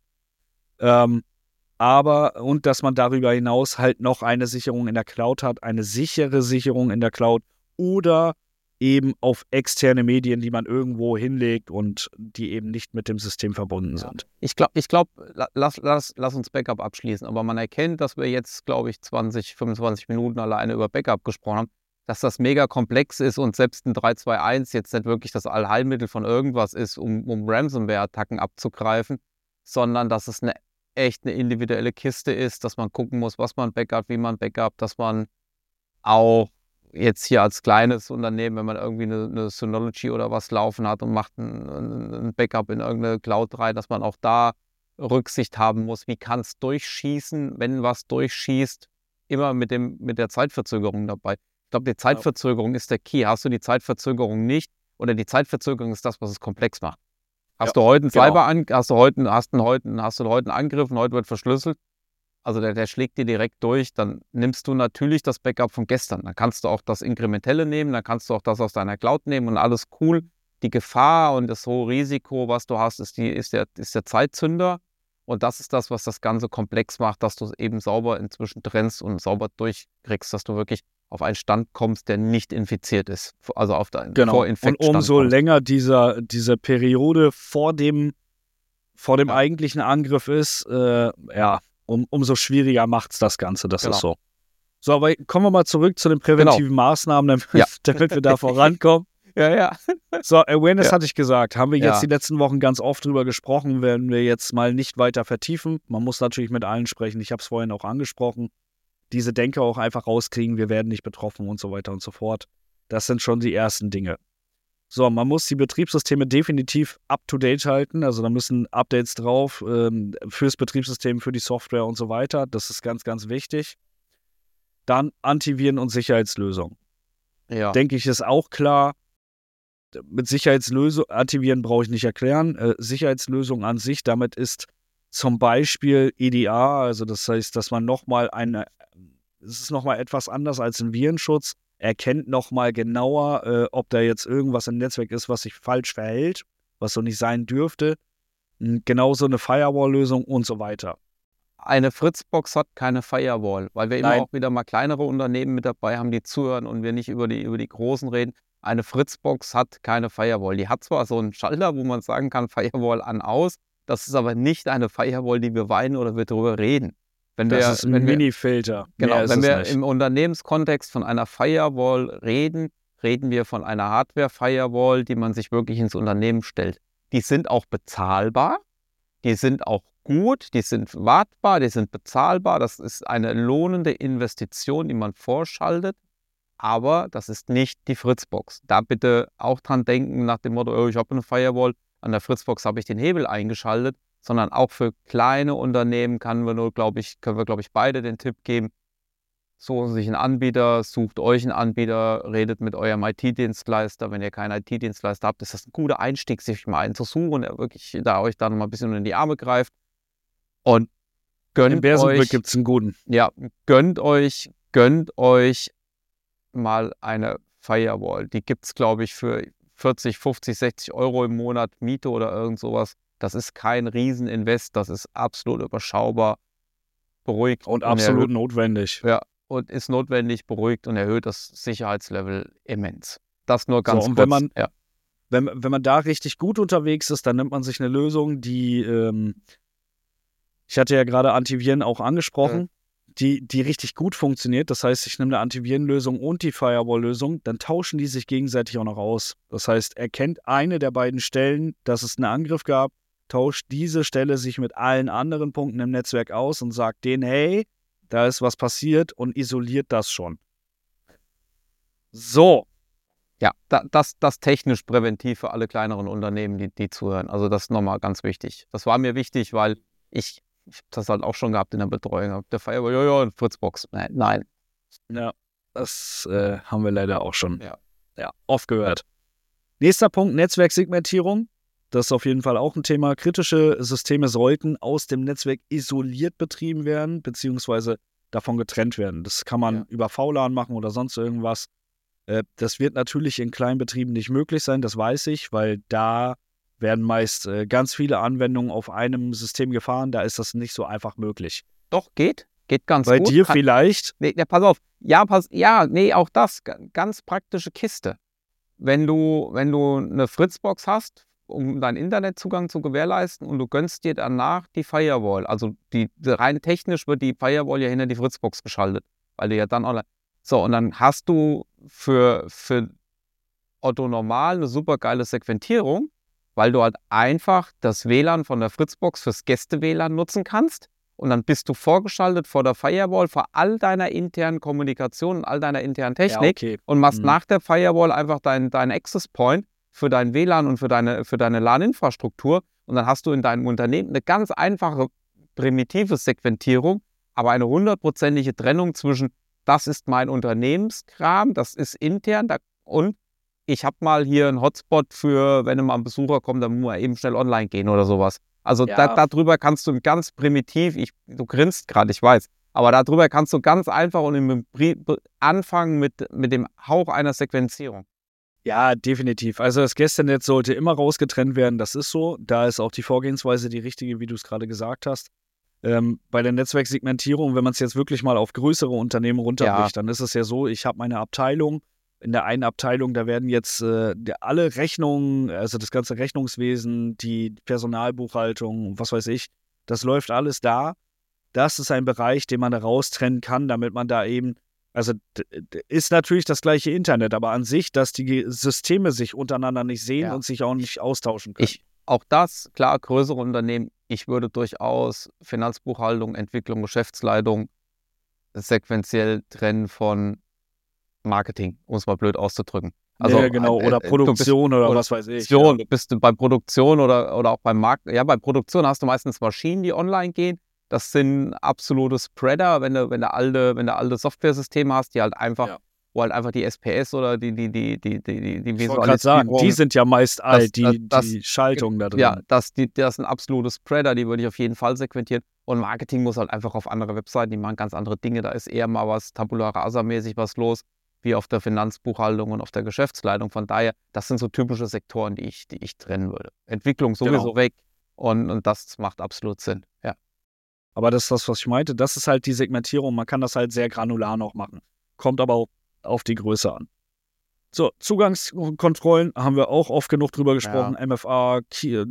Ähm, aber, und dass man darüber hinaus halt noch eine Sicherung in der Cloud hat, eine sichere Sicherung in der Cloud oder eben auf externe Medien, die man irgendwo hinlegt und die eben nicht mit dem System verbunden Ja. sind. Ich glaube, ich glaub, lass, lass, lass uns Backup abschließen. Aber man erkennt, dass wir jetzt, glaube ich, zwanzig, fünfundzwanzig Minuten alleine über Backup gesprochen haben, dass das mega komplex ist und selbst ein drei zwei eins jetzt nicht wirklich das Allheilmittel von irgendwas ist, um, um Ransomware-Attacken abzugreifen, sondern dass es eine echt eine individuelle Kiste ist, dass man gucken muss, was man backupt, wie man backupt, dass man auch jetzt hier als kleines Unternehmen, wenn man irgendwie eine, eine Synology oder was laufen hat und macht ein, ein Backup in irgendeine Cloud rein, dass man auch da Rücksicht haben muss, wie kann es durchschießen, wenn was durchschießt, immer mit, dem, mit der Zeitverzögerung dabei. Ich glaube, die Zeitverzögerung ist der Key. Hast du die Zeitverzögerung nicht oder die Zeitverzögerung ist das, was es komplex macht. Hast Ja, du heute einen genau. Cyber an, hast du heute, hast du heute, hast du heute einen Angriff und heute wird verschlüsselt, also der, der schlägt dir direkt durch, dann nimmst du natürlich das Backup von gestern. Dann kannst du auch das Inkrementelle nehmen, dann kannst du auch das aus deiner Cloud nehmen und alles cool. Die Gefahr und das hohe Risiko, was du hast, ist, die, ist, der, ist der Zeitzünder. Und das ist das, was das Ganze komplex macht, dass du es eben sauber inzwischen trennst und sauber durchkriegst, dass du wirklich auf einen Stand kommst, der nicht infiziert ist. Also auf deinen Genau. Und Vorinfektstand umso kommst. länger dieser, diese Periode vor dem, vor dem Ja. eigentlichen Angriff ist, äh, ja, um, umso schwieriger macht es das Ganze. Das Genau. ist so. So, aber kommen wir mal zurück zu den präventiven Maßnahmen, damit, Ja. damit wir da vorankommen. Ja, ja. So, Awareness Ja. hatte ich gesagt. Haben wir jetzt Ja. die letzten Wochen ganz oft drüber gesprochen, werden wir jetzt mal nicht weiter vertiefen. Man muss natürlich mit allen sprechen. Ich habe es vorhin auch angesprochen. Diese Denke auch einfach rauskriegen, wir werden nicht betroffen und so weiter und so fort. Das sind schon die ersten Dinge. So, man muss die Betriebssysteme definitiv up-to-date halten. Also da müssen Updates drauf ähm, fürs Betriebssystem, für die Software und so weiter. Das ist ganz, ganz wichtig. Dann Antiviren und Sicherheitslösungen. Ja. Denke ich, ist auch klar. Mit Sicherheitslösung, Antiviren brauche ich nicht erklären. Äh, Sicherheitslösung an sich, damit ist zum Beispiel E D R, also das heißt, dass man nochmal eine, es ist nochmal etwas anders als ein Virenschutz, erkennt nochmal genauer, äh, ob da jetzt irgendwas im Netzwerk ist, was sich falsch verhält, was so nicht sein dürfte. Genauso eine Firewall-Lösung und so weiter. Eine Fritzbox hat keine Firewall, weil wir immer Nein. auch wieder mal kleinere Unternehmen mit dabei haben, die zuhören und wir nicht über die, über die großen reden. Eine Fritzbox hat keine Firewall. Die hat zwar so einen Schalter, wo man sagen kann, Firewall an, aus. Das ist aber nicht eine Firewall, die wir weinen oder wir darüber reden. Wenn Das wir, ist ein wenn wir, Mini-Filter. genau, Mehr ist wenn es wir nicht. im Unternehmenskontext von einer Firewall reden, reden wir von einer Hardware-Firewall, die man sich wirklich ins Unternehmen stellt. Die sind auch bezahlbar, die sind auch gut, die sind wartbar, die sind bezahlbar. Das ist eine lohnende Investition, die man vorschaltet. Aber das ist nicht die Fritzbox. Da bitte auch dran denken nach dem Motto, oh, ich habe eine Firewall, an der Fritzbox habe ich den Hebel eingeschaltet, sondern auch für kleine Unternehmen können wir, nur, glaub ich, können wir, glaube ich, beide den Tipp geben, suchen Sie sich einen Anbieter, sucht euch einen Anbieter, redet mit eurem I T-Dienstleister. Wenn ihr keinen I T-Dienstleister habt, ist das ein guter Einstieg, sich mal einen zu suchen, der wirklich da euch dann mal ein bisschen in die Arme greift. Und gönnt Im Bersenbrück euch, gibt es einen guten. ja, gönnt euch, gönnt euch mal eine Firewall. Die gibt es, glaube ich, für vierzig, fünfzig, sechzig Euro im Monat Miete oder irgend sowas. Das ist kein Rieseninvest, das ist absolut überschaubar, beruhigt. Und und absolut erhöht, notwendig. ja, und ist notwendig, beruhigt und erhöht das Sicherheitslevel immens. Das nur So, ganz und kurz. wenn man, ja. wenn, wenn man da richtig gut unterwegs ist, dann nimmt man sich eine Lösung, die, ähm, ich hatte ja gerade Antiviren auch angesprochen, die, die richtig gut funktioniert. Das heißt, ich nehme eine Antivirenlösung und die Firewall-Lösung, dann tauschen die sich gegenseitig auch noch aus. Das heißt, erkennt eine der beiden Stellen, dass es einen Angriff gab, tauscht diese Stelle sich mit allen anderen Punkten im Netzwerk aus und sagt denen, hey, da ist was passiert und isoliert das schon. So. Ja, da, das, das technisch präventiv für alle kleineren Unternehmen, die, die zuhören. Also das ist nochmal ganz wichtig. Das war mir wichtig, weil ich, ich habe das halt auch schon gehabt in der Betreuung. Der Firewall, ja, ja, Fritzbox. Nein, nein. Ja, das äh, haben wir leider auch schon Ja. Ja, oft gehört. Nächster Punkt, Netzwerksegmentierung. Das ist auf jeden Fall auch ein Thema. Kritische Systeme sollten aus dem Netzwerk isoliert betrieben werden, beziehungsweise davon getrennt werden. Das kann man Ja. über V LAN machen oder sonst irgendwas. Äh, das wird natürlich in Kleinbetrieben nicht möglich sein, das weiß ich, weil da werden meist äh, ganz viele Anwendungen auf einem System gefahren. Da ist das nicht so einfach möglich. Doch, geht. Geht ganz Bei gut. dir Kann, vielleicht? Nee, ja, pass auf. Ja, pass, ja, nee, auch das. G- Ganz praktische Kiste. Wenn du, wenn du eine Fritzbox hast, um deinen Internetzugang zu gewährleisten und du gönnst dir danach die Firewall, also die, die rein technisch wird die Firewall ja hinter die Fritzbox geschaltet, weil du ja dann online. So, und dann hast du für, für Otto Normal eine super geile Segmentierung, weil du halt einfach das W L A N von der Fritzbox fürs Gäste-W L A N nutzen kannst. Und dann bist du vorgeschaltet vor der Firewall, vor all deiner internen Kommunikation und all deiner internen Technik Ja, okay. und machst Mhm. nach der Firewall einfach deinen dein Access Point für dein W L A N und für deine, für deine LAN-Infrastruktur. Und dann hast du in deinem Unternehmen eine ganz einfache, primitive Segmentierung, aber eine hundertprozentige Trennung zwischen, das ist mein Unternehmenskram, das ist intern da, und ich habe mal hier einen Hotspot für, wenn mal ein Besucher kommt, dann muss man eben schnell online gehen oder sowas. Also Ja. da, darüber kannst du ganz primitiv, ich, du grinst gerade, ich weiß, aber darüber kannst du ganz einfach und im Bri- anfangen mit, mit dem Hauch einer Sequenzierung. Ja, definitiv. Also das Gästenetz sollte immer rausgetrennt werden, das ist so. Da ist auch die Vorgehensweise die richtige, wie du es gerade gesagt hast. Ähm, bei der Netzwerksegmentierung, wenn man es jetzt wirklich mal auf größere Unternehmen runterbricht, dann ist es ja so, ich habe meine Abteilung. In der einen Abteilung, da werden jetzt äh, die, alle Rechnungen, also das ganze Rechnungswesen, die Personalbuchhaltung, was weiß ich, das läuft alles da. Das ist ein Bereich, den man da raustrennen kann, damit man da eben, also d- d- ist natürlich das gleiche Internet, aber an sich, dass die Systeme sich untereinander nicht sehen Ja. und sich auch nicht austauschen können. Ich, auch das, klar, größere Unternehmen, ich würde durchaus Finanzbuchhaltung, Entwicklung, Geschäftsleitung sequenziell trennen von Marketing, um es mal blöd auszudrücken. Also, ja, genau, äh, oder äh, du Produktion bist, oder oder was weiß ich. Produktion, Ja. du bist bei Produktion oder, oder auch beim Markt. Ja, bei Produktion hast du meistens Maschinen, die online gehen. Das sind absolute Spreader, wenn du, wenn du alte, wenn du alte Software-Systeme hast, die halt einfach, Ja. wo halt einfach die S P S oder die, die, die, die, die, die Ich wollte gerade sagen, die sind ja meist alt, die, das, die Schaltung da drin. Ja, das, die, das sind absolute Spreader, die würde ich auf jeden Fall segmentieren. Und Marketing muss halt einfach auf andere Webseiten, die machen ganz andere Dinge. Da ist eher mal was Tabula Rasa-mäßig was los, wie auf der Finanzbuchhaltung und auf der Geschäftsleitung. Von daher, das sind so typische Sektoren, die ich, die ich trennen würde. Entwicklung sowieso Genau. weg und, und das macht absolut Sinn. Ja. Aber das ist das, was ich meinte. Das ist halt die Segmentierung. Man kann das halt sehr granular noch machen. Kommt aber auch auf die Größe an. So, Zugangskontrollen haben wir auch oft genug drüber gesprochen. Ja. M F A, Key,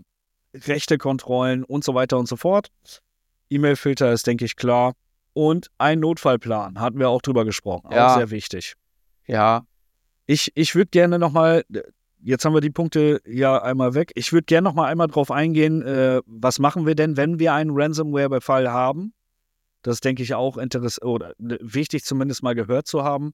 Rechtekontrollen und so weiter und so fort. E-Mail-Filter ist, denke ich, klar. Und ein Notfallplan hatten wir auch drüber gesprochen. Ja. Auch sehr wichtig. Ja, Ich, ich würde gerne nochmal, jetzt haben wir die Punkte ja einmal weg. Ich würde gerne nochmal einmal drauf eingehen, äh, was machen wir denn, wenn wir einen Ransomware-Befall haben? Das denke ich auch interessant oder wichtig zumindest mal gehört zu haben.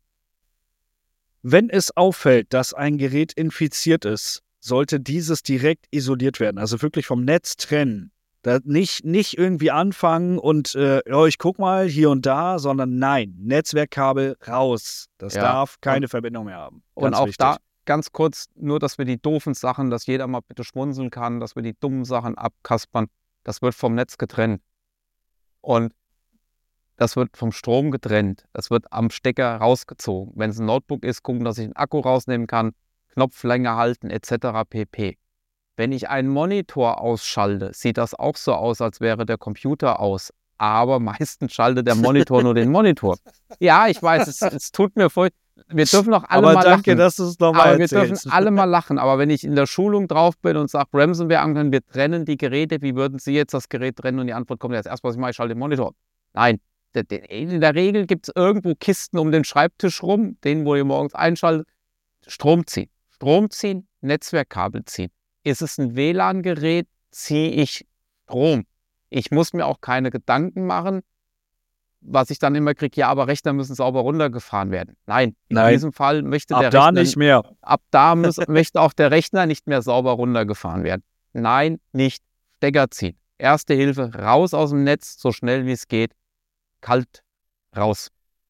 Wenn es auffällt, dass ein Gerät infiziert ist, sollte dieses direkt isoliert werden, also wirklich vom Netz trennen. Da nicht, nicht irgendwie anfangen und, äh, oh, ich guck mal hier und da, sondern nein, Netzwerkkabel raus. Das Ja. darf keine Und- Verbindung mehr haben. und Ganz auch wichtig. da ganz kurz, nur dass wir die doofen Sachen, dass jeder mal bitte schmunzeln kann, dass wir die dummen Sachen abkaspern, das wird vom Netz getrennt. Und das wird vom Strom getrennt. Das wird am Stecker rausgezogen. Wenn es ein Notebook ist, gucken, dass ich einen Akku rausnehmen kann, Knopf länger halten, et cetera pp. Wenn ich einen Monitor ausschalte, sieht das auch so aus, als wäre der Computer aus. Aber meistens schaltet der Monitor nur den Monitor. Ja, ich weiß, es, es tut mir voll. Wir dürfen doch alle aber mal danke, lachen. dass du es nochmal Aber wir erzählst. dürfen alle mal lachen. Aber wenn ich in der Schulung drauf bin und sage, Ransomware-Angriff, wir trennen die Geräte, wie würden Sie jetzt das Gerät trennen? Und die Antwort kommt jetzt erst, was ich mache, ich schalte den Monitor. Nein, in der Regel gibt es irgendwo Kisten um den Schreibtisch rum, den, wo ihr morgens einschaltet, Strom ziehen. Strom ziehen, Netzwerkkabel ziehen. Ist es ein W L A N-Gerät, ziehe ich Strom. Ich muss mir auch keine Gedanken machen, was ich dann immer kriege, ja, aber Rechner müssen sauber runtergefahren werden. Nein, in Nein. diesem Fall möchte Ab der da Rechner nicht mehr. Ab da muss, möchte auch der Rechner nicht mehr sauber runtergefahren werden. Nein, nicht Stecker ziehen. Erste Hilfe, raus aus dem Netz, so schnell wie es geht. Kalt raus.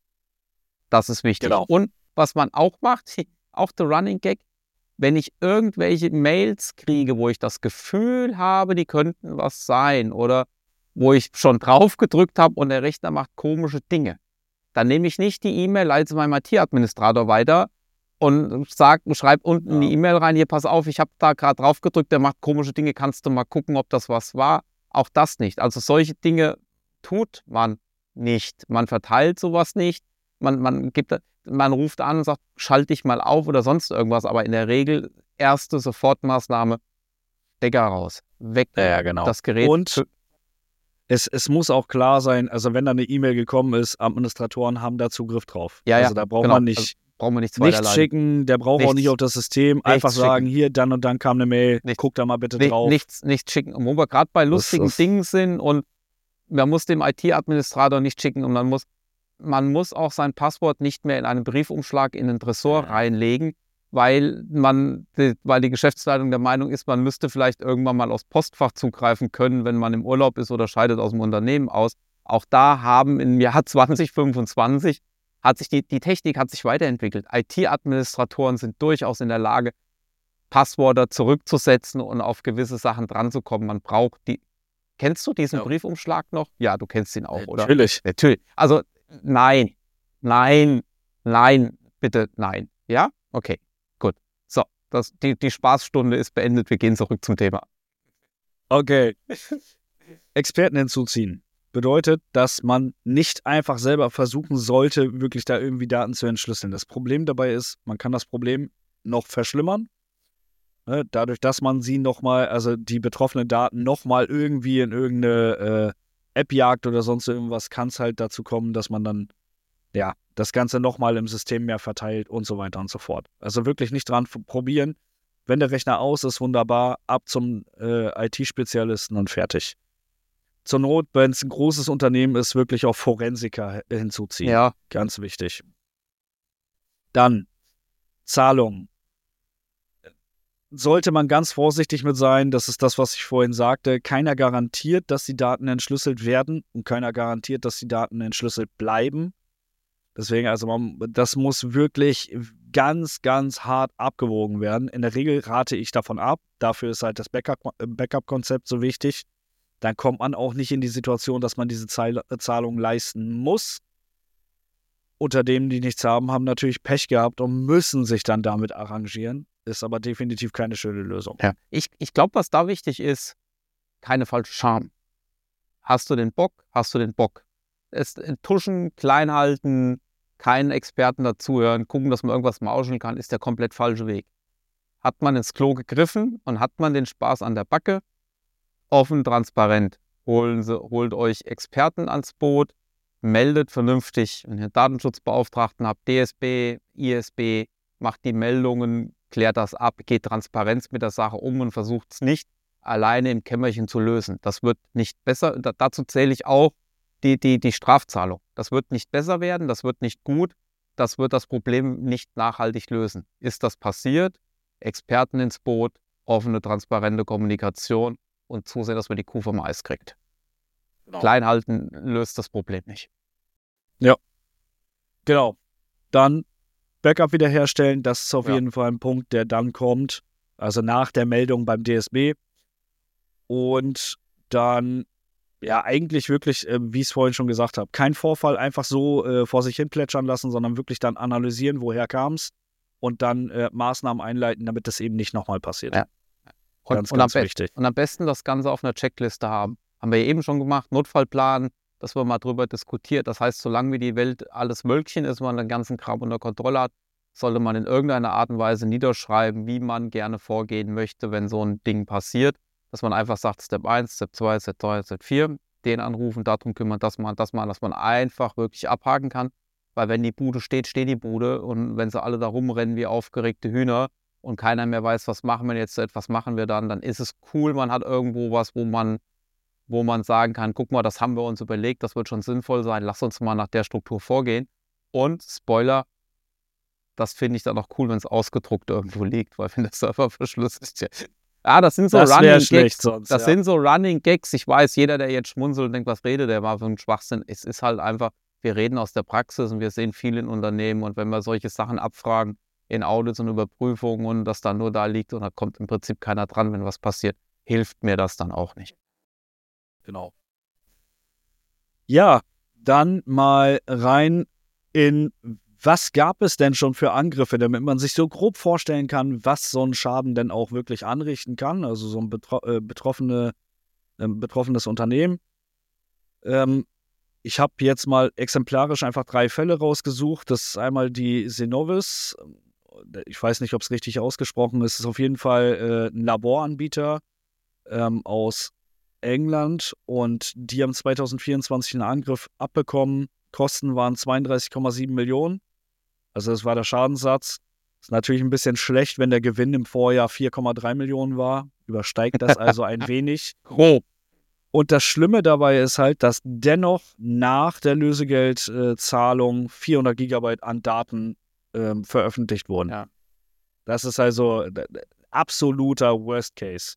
Das ist wichtig. Genau. Und was man auch macht, auch der Running Gag, wenn ich irgendwelche Mails kriege, wo ich das Gefühl habe, die könnten was sein oder wo ich schon drauf gedrückt habe und der Rechner macht komische Dinge, dann nehme ich nicht die E-Mail, leite meinem I T-Administrator weiter und sag, schreibe unten in die E-Mail rein, hier pass auf, ich habe da gerade drauf gedrückt, der macht komische Dinge, kannst du mal gucken, ob das was war. Auch das nicht. Also solche Dinge tut man nicht. Man verteilt sowas nicht. Man, man, gibt, man ruft an und sagt, schalt dich mal auf oder sonst irgendwas. Aber in der Regel erste Sofortmaßnahme, Stecker raus, weg, Ja, genau. das Gerät. Und es, es muss auch klar sein, also wenn da eine E-Mail gekommen ist, Administratoren haben da Zugriff drauf. Ja, ja, also da braucht genau. man nicht, also braucht man nichts nichts schicken, der braucht nichts, auch nicht auf das System, einfach sagen, schicken. hier, dann und dann kam eine Mail, nichts, guck da mal bitte nicht, drauf. Nichts, nichts schicken. Und wo wir gerade bei lustigen das, das Dingen sind und man muss dem I T-Administrator nicht schicken und man muss, man muss auch sein Passwort nicht mehr in einen Briefumschlag in den Tresor reinlegen, weil man, weil die Geschäftsleitung der Meinung ist, man müsste vielleicht irgendwann mal aufs Postfach zugreifen können, wenn man im Urlaub ist oder scheidet aus dem Unternehmen aus. Auch da haben im Jahr zwanzig fünfundzwanzig hat sich die, die Technik hat sich weiterentwickelt. I T-Administratoren sind durchaus in der Lage, Passwörter zurückzusetzen und auf gewisse Sachen dranzukommen. Man braucht die. Kennst du diesen ja. Briefumschlag noch? Ja, du kennst ihn auch, oder? Natürlich. Natürlich. Also nein, nein, nein, bitte nein. Ja? Okay. So, das, die, die Spaßstunde ist beendet. Wir gehen zurück zum Thema. Okay. Experten hinzuziehen bedeutet, dass man nicht einfach selber versuchen sollte, wirklich da irgendwie Daten zu entschlüsseln. Das Problem dabei ist, man kann das Problem noch verschlimmern. Ne? Dadurch, dass man sie nochmal, also die betroffenen Daten nochmal irgendwie in irgendeine äh, App jagt oder sonst irgendwas, kann es halt dazu kommen, dass man dann ja, das Ganze nochmal im System mehr verteilt und so weiter und so fort. Also wirklich nicht dran probieren. Wenn der Rechner aus ist, wunderbar, ab zum äh, I T-Spezialisten und fertig. Zur Not, wenn es ein großes Unternehmen ist, wirklich auch Forensiker hinzuziehen. Ja. Ganz wichtig. Dann Zahlungen. Sollte man ganz vorsichtig mit sein, das ist das, was ich vorhin sagte. Keiner garantiert, dass die Daten entschlüsselt werden und keiner garantiert, dass die Daten entschlüsselt bleiben. Deswegen, also man, das muss wirklich ganz, ganz hart abgewogen werden. In der Regel rate ich davon ab. Dafür ist halt das Backup- Backup-Konzept so wichtig. Dann kommt man auch nicht in die Situation, dass man diese Zahlungen leisten muss. Unternehmen, die nichts haben, haben natürlich Pech gehabt und müssen sich dann damit arrangieren. Ist aber definitiv keine schöne Lösung. Ja. Ich, ich glaube, was da wichtig ist, keine falsche Scham. Hast du den Bock? Hast du den Bock? Es tuschen, klein halten, keinen Experten dazuhören, gucken, dass man irgendwas mauscheln kann, ist der komplett falsche Weg. Hat man ins Klo gegriffen und hat man den Spaß an der Backe, offen, transparent, holen Sie, holt euch Experten ans Boot, meldet vernünftig, wenn ihr Datenschutzbeauftragten habt, D S B, I S B, macht die Meldungen, klärt das ab, geht Transparenz mit der Sache um und versucht es nicht alleine im Kämmerchen zu lösen. Das wird nicht besser, da, dazu zähle ich auch Die, die, die Strafzahlung. Das wird nicht besser werden, das wird nicht gut, das wird das Problem nicht nachhaltig lösen. Ist das passiert? Experten ins Boot, offene, transparente Kommunikation und zusehen, dass man die Kuh vom Eis kriegt. Genau. Klein halten löst das Problem nicht. Ja, genau. Dann Backup wiederherstellen, das ist auf ja. jeden Fall ein Punkt, der dann kommt, also nach der Meldung beim D S B. Und dann ja, eigentlich wirklich, äh, wie ich es vorhin schon gesagt habe, kein Vorfall einfach so äh, vor sich hin plätschern lassen, sondern wirklich dann analysieren, woher kam es und dann äh, Maßnahmen einleiten, damit das eben nicht nochmal passiert. Ja. Und, Ganz, und, ganz am wichtig. und am besten das Ganze auf einer Checkliste haben. Haben wir eben schon gemacht, Notfallplan, dass man mal drüber diskutiert. Das heißt, solange wie die Welt alles Wölkchen ist, man den ganzen Kram unter Kontrolle hat, sollte man in irgendeiner Art und Weise niederschreiben, wie man gerne vorgehen möchte, wenn so ein Ding passiert. Dass man einfach sagt, Step eins, Step zwei, Step drei, Step vier, den anrufen, darum kümmern, das mal, das mal, dass man einfach wirklich abhaken kann. Weil wenn die Bude steht, steht die Bude. Und wenn sie alle da rumrennen wie aufgeregte Hühner und keiner mehr weiß, was machen wir jetzt, was machen wir dann, dann ist es cool, man hat irgendwo was, wo man, wo man sagen kann, guck mal, das haben wir uns überlegt, das wird schon sinnvoll sein, lass uns mal nach der Struktur vorgehen. Und Spoiler, das finde ich dann auch cool, wenn es ausgedruckt irgendwo liegt, weil wenn der Server verschlüsselt ist, ja. Ja, das sind so Das Running wäre Gags. schlecht sonst. Das ja. sind so Running Gags. Ich weiß, jeder, der jetzt schmunzelt und denkt, was redet der mal für einen Schwachsinn. Es ist halt einfach, wir reden aus der Praxis und wir sehen viel in Unternehmen. Und wenn wir solche Sachen abfragen in Audits und Überprüfungen und das dann nur da liegt und da kommt im Prinzip keiner dran, wenn was passiert, hilft mir das dann auch nicht. Genau. Ja, dann mal rein in, was gab es denn schon für Angriffe, damit man sich so grob vorstellen kann, was so ein Schaden denn auch wirklich anrichten kann, also so ein betro äh, betroffene, äh, betroffenes Unternehmen. Ähm, ich habe jetzt mal exemplarisch einfach drei Fälle rausgesucht. Das ist einmal die Synovis. Ich weiß nicht, ob es richtig ausgesprochen ist. Es ist auf jeden Fall äh, ein Laboranbieter ähm, aus England und die haben zwanzig vierundzwanzig einen Angriff abbekommen. Kosten waren zweiunddreißig Komma sieben Millionen. Also das war der Schadenssatz. Ist natürlich ein bisschen schlecht, wenn der Gewinn im Vorjahr vier Komma drei Millionen war. Übersteigt das also ein wenig. Grob. Und das Schlimme dabei ist halt, dass dennoch nach der Lösegeldzahlung vierhundert Gigabyte an Daten ähm, veröffentlicht wurden. Ja. Das ist also äh, absoluter Worst Case.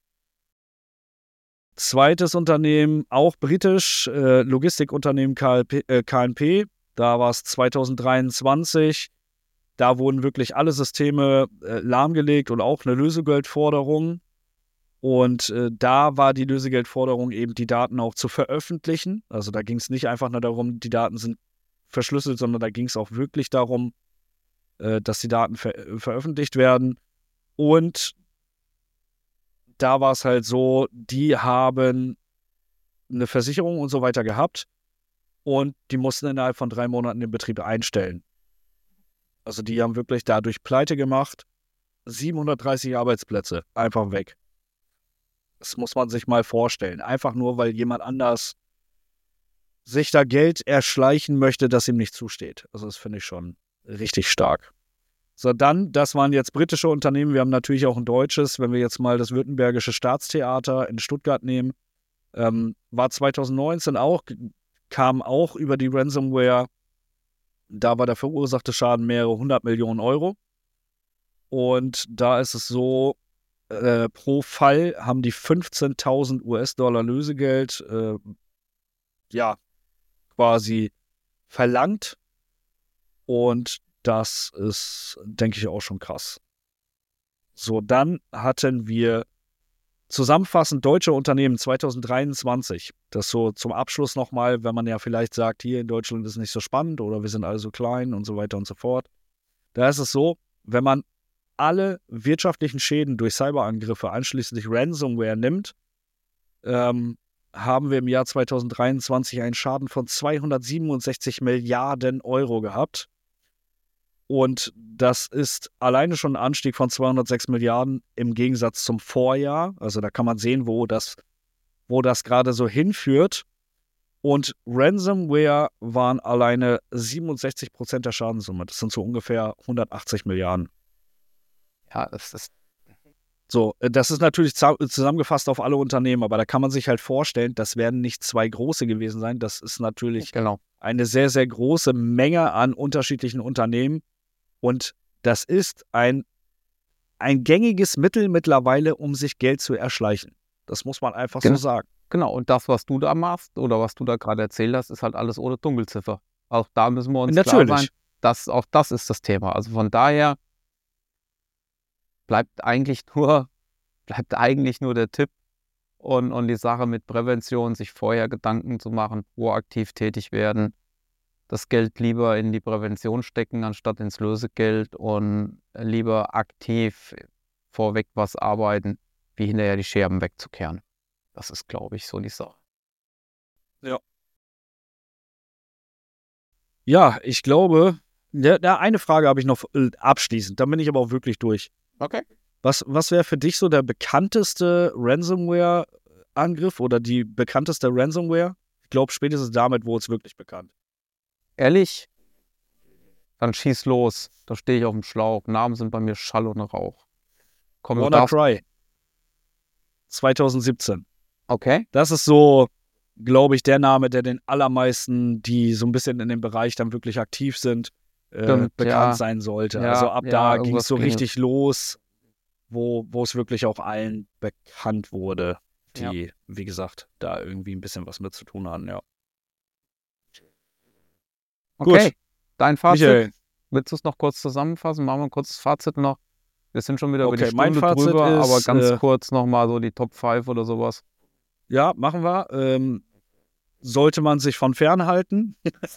Zweites Unternehmen, auch britisch, äh, Logistikunternehmen K L P, äh, K N P. Da war es zwanzig dreiundzwanzig. Da wurden wirklich alle Systeme äh, lahmgelegt und auch eine Lösegeldforderung. Und äh, da war die Lösegeldforderung eben, die Daten auch zu veröffentlichen. Also da ging es nicht einfach nur darum, die Daten sind verschlüsselt, sondern da ging es auch wirklich darum, äh, dass die Daten ver veröffentlicht werden. Und da war es halt so, die haben eine Versicherung und so weiter gehabt und die mussten innerhalb von drei Monaten den Betrieb einstellen. Also die haben wirklich dadurch pleite gemacht. siebenhundertdreißig Arbeitsplätze einfach weg. Das muss man sich mal vorstellen. Einfach nur, weil jemand anders sich da Geld erschleichen möchte, das ihm nicht zusteht. Also das finde ich schon richtig stark. So, dann, das waren jetzt britische Unternehmen. Wir haben natürlich auch ein deutsches. Wenn wir jetzt mal das Württembergische Staatstheater in Stuttgart nehmen, ähm, war zwanzig neunzehn auch, kam auch über die Ransomware. Da war der verursachte Schaden mehrere hundert Millionen Euro. Und da ist es so, äh, pro Fall haben die fünfzehntausend US-Dollar Lösegeld äh, ja, quasi verlangt. Und das ist, denke ich, auch schon krass. So, dann hatten wir zusammenfassend deutsche Unternehmen zwanzig dreiundzwanzig. Das so zum Abschluss nochmal, wenn man ja vielleicht sagt, hier in Deutschland ist es nicht so spannend oder wir sind alle so klein und so weiter und so fort. Da ist es so, wenn man alle wirtschaftlichen Schäden durch Cyberangriffe, einschließlich Ransomware, nimmt, ähm, haben wir im Jahr zwanzig dreiundzwanzig einen Schaden von zweihundertsiebenundsechzig Milliarden Euro gehabt. Und das ist alleine schon ein Anstieg von zweihundertsechs Milliarden im Gegensatz zum Vorjahr. Also da kann man sehen, wo das, wo das gerade so hinführt. Und Ransomware waren alleine siebenundsechzig Prozent der Schadenssumme. Das sind so ungefähr hundertachtzig Milliarden. Ja, das ist. So, das ist natürlich zusammengefasst auf alle Unternehmen, aber da kann man sich halt vorstellen, das werden nicht zwei große gewesen sein. Das ist natürlich Genau. eine sehr, sehr große Menge an unterschiedlichen Unternehmen. Und das ist ein, ein gängiges Mittel mittlerweile, um sich Geld zu erschleichen. Das muss man einfach Genau. so sagen. Genau, und das, was du da machst oder was du da gerade erzählt hast, ist halt alles ohne Dunkelziffer. Auch da müssen wir uns Natürlich. klar sein, dass auch das ist das Thema. Also von daher bleibt eigentlich nur, bleibt eigentlich nur der Tipp, Und, und die Sache mit Prävention, sich vorher Gedanken zu machen, proaktiv tätig werden, das Geld lieber in die Prävention stecken, anstatt ins Lösegeld und lieber aktiv vorweg was arbeiten, wie hinterher die Scherben wegzukehren. Das ist, glaube ich, so die Sache. Ja. Ja, ich glaube, ja, ja, eine Frage habe ich noch äh, abschließend, dann bin ich aber auch wirklich durch. Okay. Was, was wäre für dich so der bekannteste Ransomware-Angriff oder die bekannteste Ransomware? Ich glaube, spätestens damit wurde es wirklich bekannt. Ehrlich? Dann schieß los. Da stehe ich auf dem Schlauch. Namen sind bei mir Schall und Rauch. Komm, du darfst- WannaCry. zwanzig siebzehn. Okay. Das ist so, glaube ich, der Name, der den allermeisten, die so ein bisschen in dem Bereich dann wirklich aktiv sind, äh, Stimmt, bekannt ja. sein sollte. Ja, also ab ja, da ging irgendwas es so ging- richtig los, wo wo es wirklich auch allen bekannt wurde, die, wie gesagt, da irgendwie ein bisschen was mit zu tun hatten, ja. Okay. Gut. Dein Fazit? Michael, Willst du es noch kurz zusammenfassen? Machen wir ein kurzes Fazit noch. Wir sind schon wieder über Okay, die mein Stunde Fazit drüber, ist, aber ganz äh, kurz nochmal so die Top fünf oder sowas. ja, machen wir. Ähm, sollte man sich von fernhalten?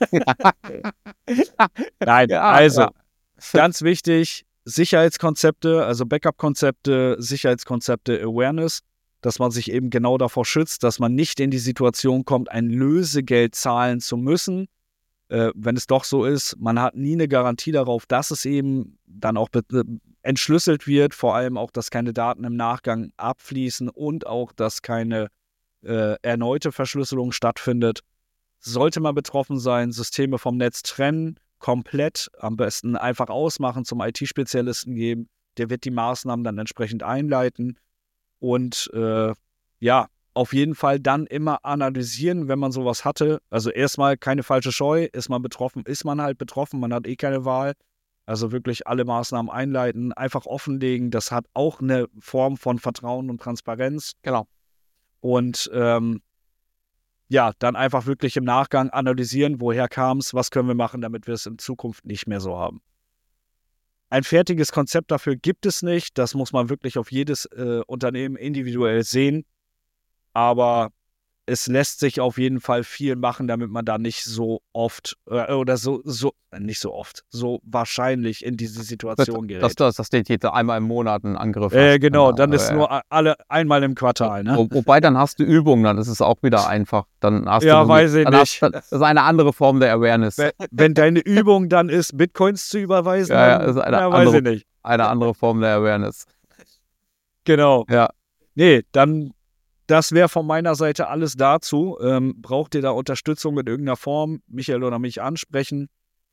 Nein, Ja, also, ja. ganz wichtig, Sicherheitskonzepte, also Backup-Konzepte, Sicherheitskonzepte, Awareness, dass man sich eben genau davor schützt, dass man nicht in die Situation kommt, ein Lösegeld zahlen zu müssen. Äh, wenn es doch so ist, man hat nie eine Garantie darauf, dass es eben dann auch be- entschlüsselt wird, vor allem auch, dass keine Daten im Nachgang abfließen und auch, dass keine äh, erneute Verschlüsselung stattfindet. Sollte man betroffen sein, Systeme vom Netz trennen, komplett, am besten einfach ausmachen, zum I T-Spezialisten geben, der wird die Maßnahmen dann entsprechend einleiten und äh, ja, auf jeden Fall dann immer analysieren, wenn man sowas hatte. Also erstmal keine falsche Scheu, ist man betroffen, ist man halt betroffen, man hat eh keine Wahl. Also wirklich alle Maßnahmen einleiten, einfach offenlegen, das hat auch eine Form von Vertrauen und Transparenz. Genau. Und ähm, ja, dann einfach wirklich im Nachgang analysieren, woher kam es, was können wir machen, damit wir es in Zukunft nicht mehr so haben. Ein fertiges Konzept dafür gibt es nicht, das muss man wirklich auf jedes äh, Unternehmen individuell sehen, aber es lässt sich auf jeden Fall viel machen, damit man da nicht so oft äh, oder so, so, nicht so oft, so wahrscheinlich in diese Situation gerät. Dass das, das steht jeder einmal im Monat einen Angriff. Äh, hast. genau, dann ist äh, nur a- alle einmal im Quartal, ne? Wo, wobei, dann hast du Übungen, dann ist es auch wieder einfach. Dann hast Ja, du, weiß ich dann nicht. Hast, das ist eine andere Form der Awareness. Wenn, wenn deine Übung dann ist, Bitcoins zu überweisen, Ja, ja, dann, ist eine ja, weiß andere- ich nicht. Eine andere Form der Awareness. Genau. Ja. Nee, dann, das wäre von meiner Seite alles dazu. Ähm, braucht ihr da Unterstützung in irgendeiner Form? Michael oder mich ansprechen.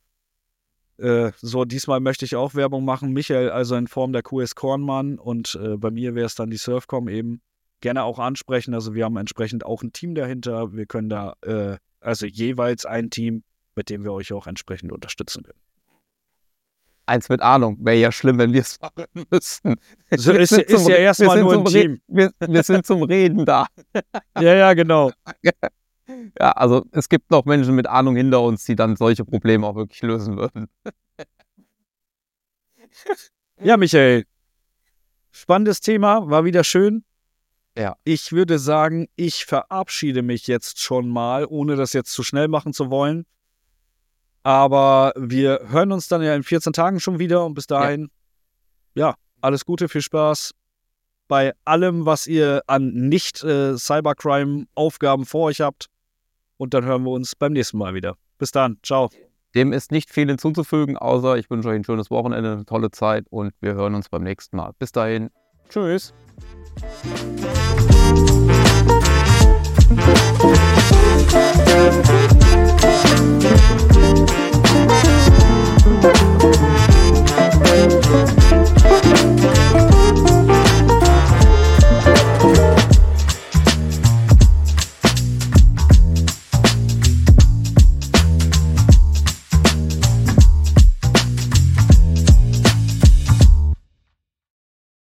Äh, so, diesmal möchte ich auch Werbung machen. Michael also in Form der Q S Kornmann und äh, bei mir wäre es dann die Surfcom eben. Gerne auch ansprechen. Also wir haben entsprechend auch ein Team dahinter. Wir können da, äh, also jeweils ein Team, mit dem wir euch auch entsprechend unterstützen können. Eins mit Ahnung. Wäre ja schlimm, wenn wir es machen müssten. So Wir ist, sind ist zum ja Re- erstmal wir sind nur ein zum Re- Team. Wir, wir sind zum Reden da. Ja, ja, genau. Ja, also es gibt noch Menschen mit Ahnung hinter uns, die dann solche Probleme auch wirklich lösen würden. Ja, Michael. Spannendes Thema, war wieder schön. Ja. Ich würde sagen, ich verabschiede mich jetzt schon mal, ohne das jetzt zu schnell machen zu wollen. Aber wir hören uns dann ja in vierzehn Tagen schon wieder und bis dahin, ja, ja alles Gute, viel Spaß bei allem, was ihr an Nicht-Cybercrime-Aufgaben vor euch habt. Und dann hören wir uns beim nächsten Mal wieder. Bis dann, ciao. Dem ist nicht viel hinzuzufügen, außer ich wünsche euch ein schönes Wochenende, eine tolle Zeit und wir hören uns beim nächsten Mal. Bis dahin, tschüss.